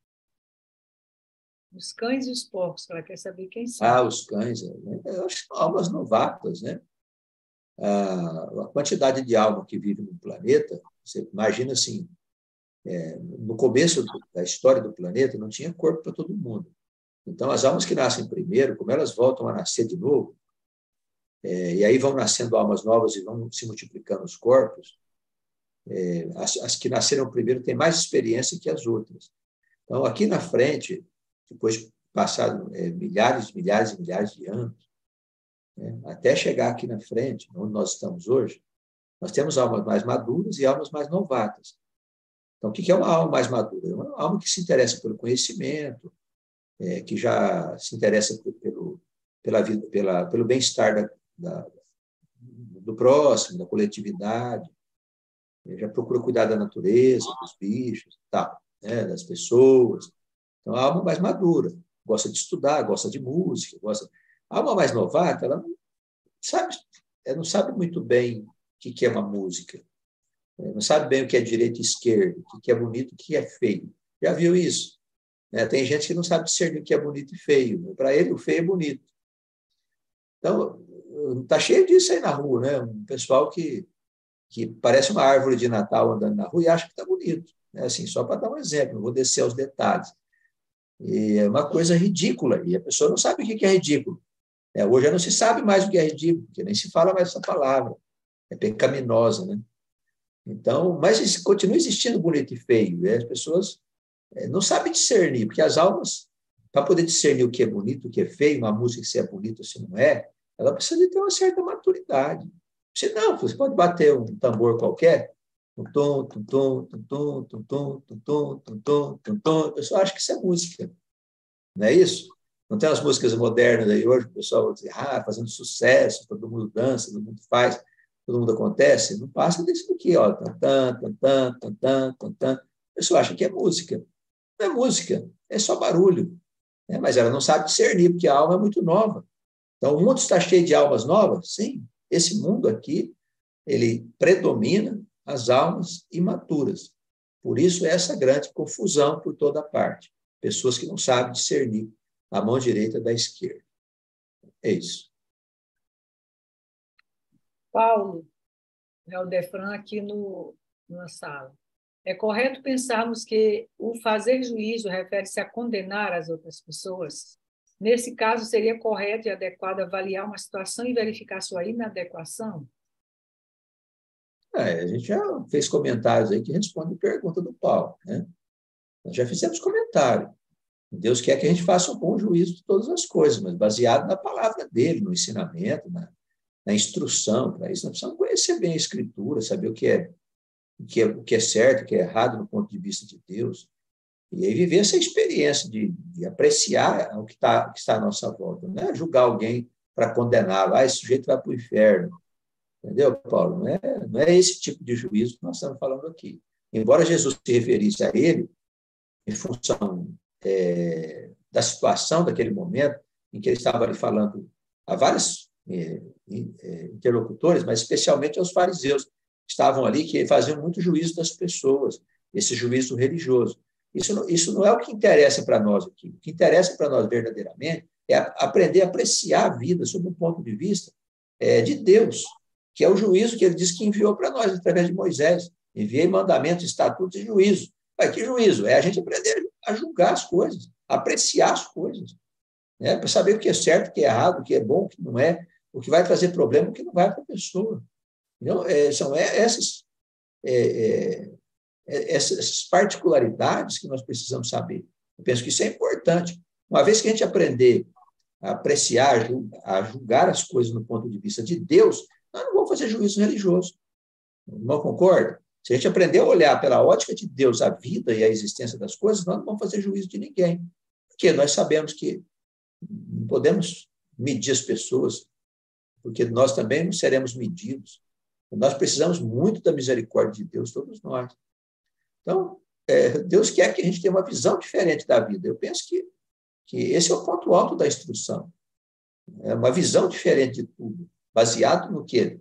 Os cães e os porcos, ela quer saber quem são. Ah, os cães, né? Eu acho que são almas novatas, né? A quantidade de alma que vive no planeta, você imagina assim, é, no começo da história do planeta não tinha corpo para todo mundo. Então, as almas que nascem primeiro, como elas voltam a nascer de novo, é, e aí vão nascendo almas novas e vão se multiplicando os corpos, é, as, as que nasceram primeiro têm mais experiência que as outras. Então, aqui na frente, depois de passado é, milhares, milhares e milhares de anos, né, até chegar aqui na frente, onde nós estamos hoje, nós temos almas mais maduras e almas mais novatas. Então, o que é uma alma mais madura? É uma alma que se interessa pelo conhecimento, é, que já se interessa pelo, pela vida, pela, pelo bem-estar da, da, do próximo, da coletividade, já procura cuidar da natureza, dos bichos, tal, né, das pessoas. Então, a alma mais madura, gosta de estudar, gosta de música, gosta... A alma mais novata, ela não sabe, ela não sabe muito bem o que é uma música, não sabe bem o que é direita e esquerda, o que é bonito e o que é feio. Já viu isso? Tem gente que não sabe discernir o que é bonito e feio. Para ele, o feio é bonito. Então, está cheio disso aí na rua, né? Um pessoal que, que parece uma árvore de Natal andando na rua e acha que está bonito. Né? Assim, só para dar um exemplo, não vou descer aos detalhes. E é uma coisa ridícula, e a pessoa não sabe o que é ridículo. É, hoje já não se sabe mais o que é ridículo, porque nem se fala mais essa palavra. É pecaminosa, né? Então, mas continua existindo bonito e feio. E as pessoas não sabem discernir, porque as almas, para poder discernir o que é bonito, o que é feio, uma música se é bonita ou se não é, ela precisa de ter uma certa maturidade. Se não, você pode bater um tambor qualquer, um tom, tum, tom, tum, tom, tum, tom, tum, tom, tum, tom, tum, tom, a pessoa acha que isso é música. Não é isso? Não tem as músicas modernas aí hoje, o pessoal diz, ah, fazendo sucesso, todo mundo dança, todo mundo faz, todo mundo acontece. Não passa disso daqui, ó. Tan, tan, tan, tan, tan, tan, tan. A pessoa acha que é música. Não é música, é só barulho. Né? Mas ela não sabe discernir, porque a alma é muito nova. Então, o mundo está cheio de almas novas? Sim. Esse mundo aqui, ele predomina as almas imaturas. Por isso, essa grande confusão por toda parte. Pessoas que não sabem discernir a mão direita da esquerda. É isso. Paulo, é o Defran aqui no, na sala. É correto pensarmos que o fazer juízo refere-se a condenar as outras pessoas? Nesse caso, seria correto e adequado avaliar uma situação e verificar sua inadequação? É, a gente já fez comentários aí que respondem a pergunta do Paulo, né? Nós já fizemos comentário. Deus quer que a gente faça um bom juízo de todas as coisas, mas baseado na palavra dele, no ensinamento, na, na instrução. Para isso, nós precisamos conhecer bem a Escritura, saber o que é o que é, o que é certo, o que é errado no ponto de vista de Deus. E aí viver essa experiência de, de apreciar o que, tá, o que está à nossa volta. Não é julgar alguém para condená-lo. Ah, esse sujeito vai para o inferno. Entendeu, Paulo? Não é, não é esse tipo de juízo que nós estamos falando aqui. Embora Jesus se referisse a ele, em função é, da situação daquele momento, em que ele estava ali falando a vários é, é, interlocutores, mas especialmente aos fariseus, que estavam ali, que faziam muito juízo das pessoas, esse juízo religioso. Isso não, isso não é o que interessa para nós aqui. O que interessa para nós verdadeiramente é aprender a apreciar a vida sob um ponto de vista é, de Deus, que é o juízo que ele diz que enviou para nós através de Moisés. Enviei mandamentos, estatutos e juízo. Mas que juízo? É a gente aprender a julgar as coisas, a apreciar as coisas, né? Para saber o que é certo, o que é errado, o que é bom, o que não é, o que vai trazer problema, o que não vai para a pessoa. Então, é, são essas, é, é, essas particularidades que nós precisamos saber. Eu penso que isso é importante. Uma vez que a gente aprender a apreciar, a julgar as coisas no ponto de vista de Deus, nós não vamos fazer juízo religioso. Não concorda? Se a gente aprender a olhar pela ótica de Deus a vida e a existência das coisas, nós não vamos fazer juízo de ninguém. Porque nós sabemos que não podemos medir as pessoas, porque nós também não seremos medidos. Nós precisamos muito da misericórdia de Deus, todos nós. Então, é, Deus quer que a gente tenha uma visão diferente da vida. Eu penso que, que esse é o ponto alto da instrução. É uma visão diferente de tudo, baseado no quê?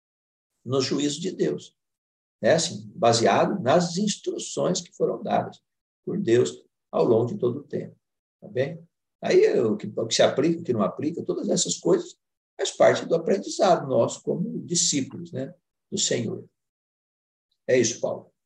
No juízo de Deus. É assim, baseado nas instruções que foram dadas por Deus ao longo de todo o tempo. Tá bem? Aí, o que, o que se aplica, o que não aplica, todas essas coisas faz parte do aprendizado nosso como discípulos, né, do Senhor. É isso, Paulo.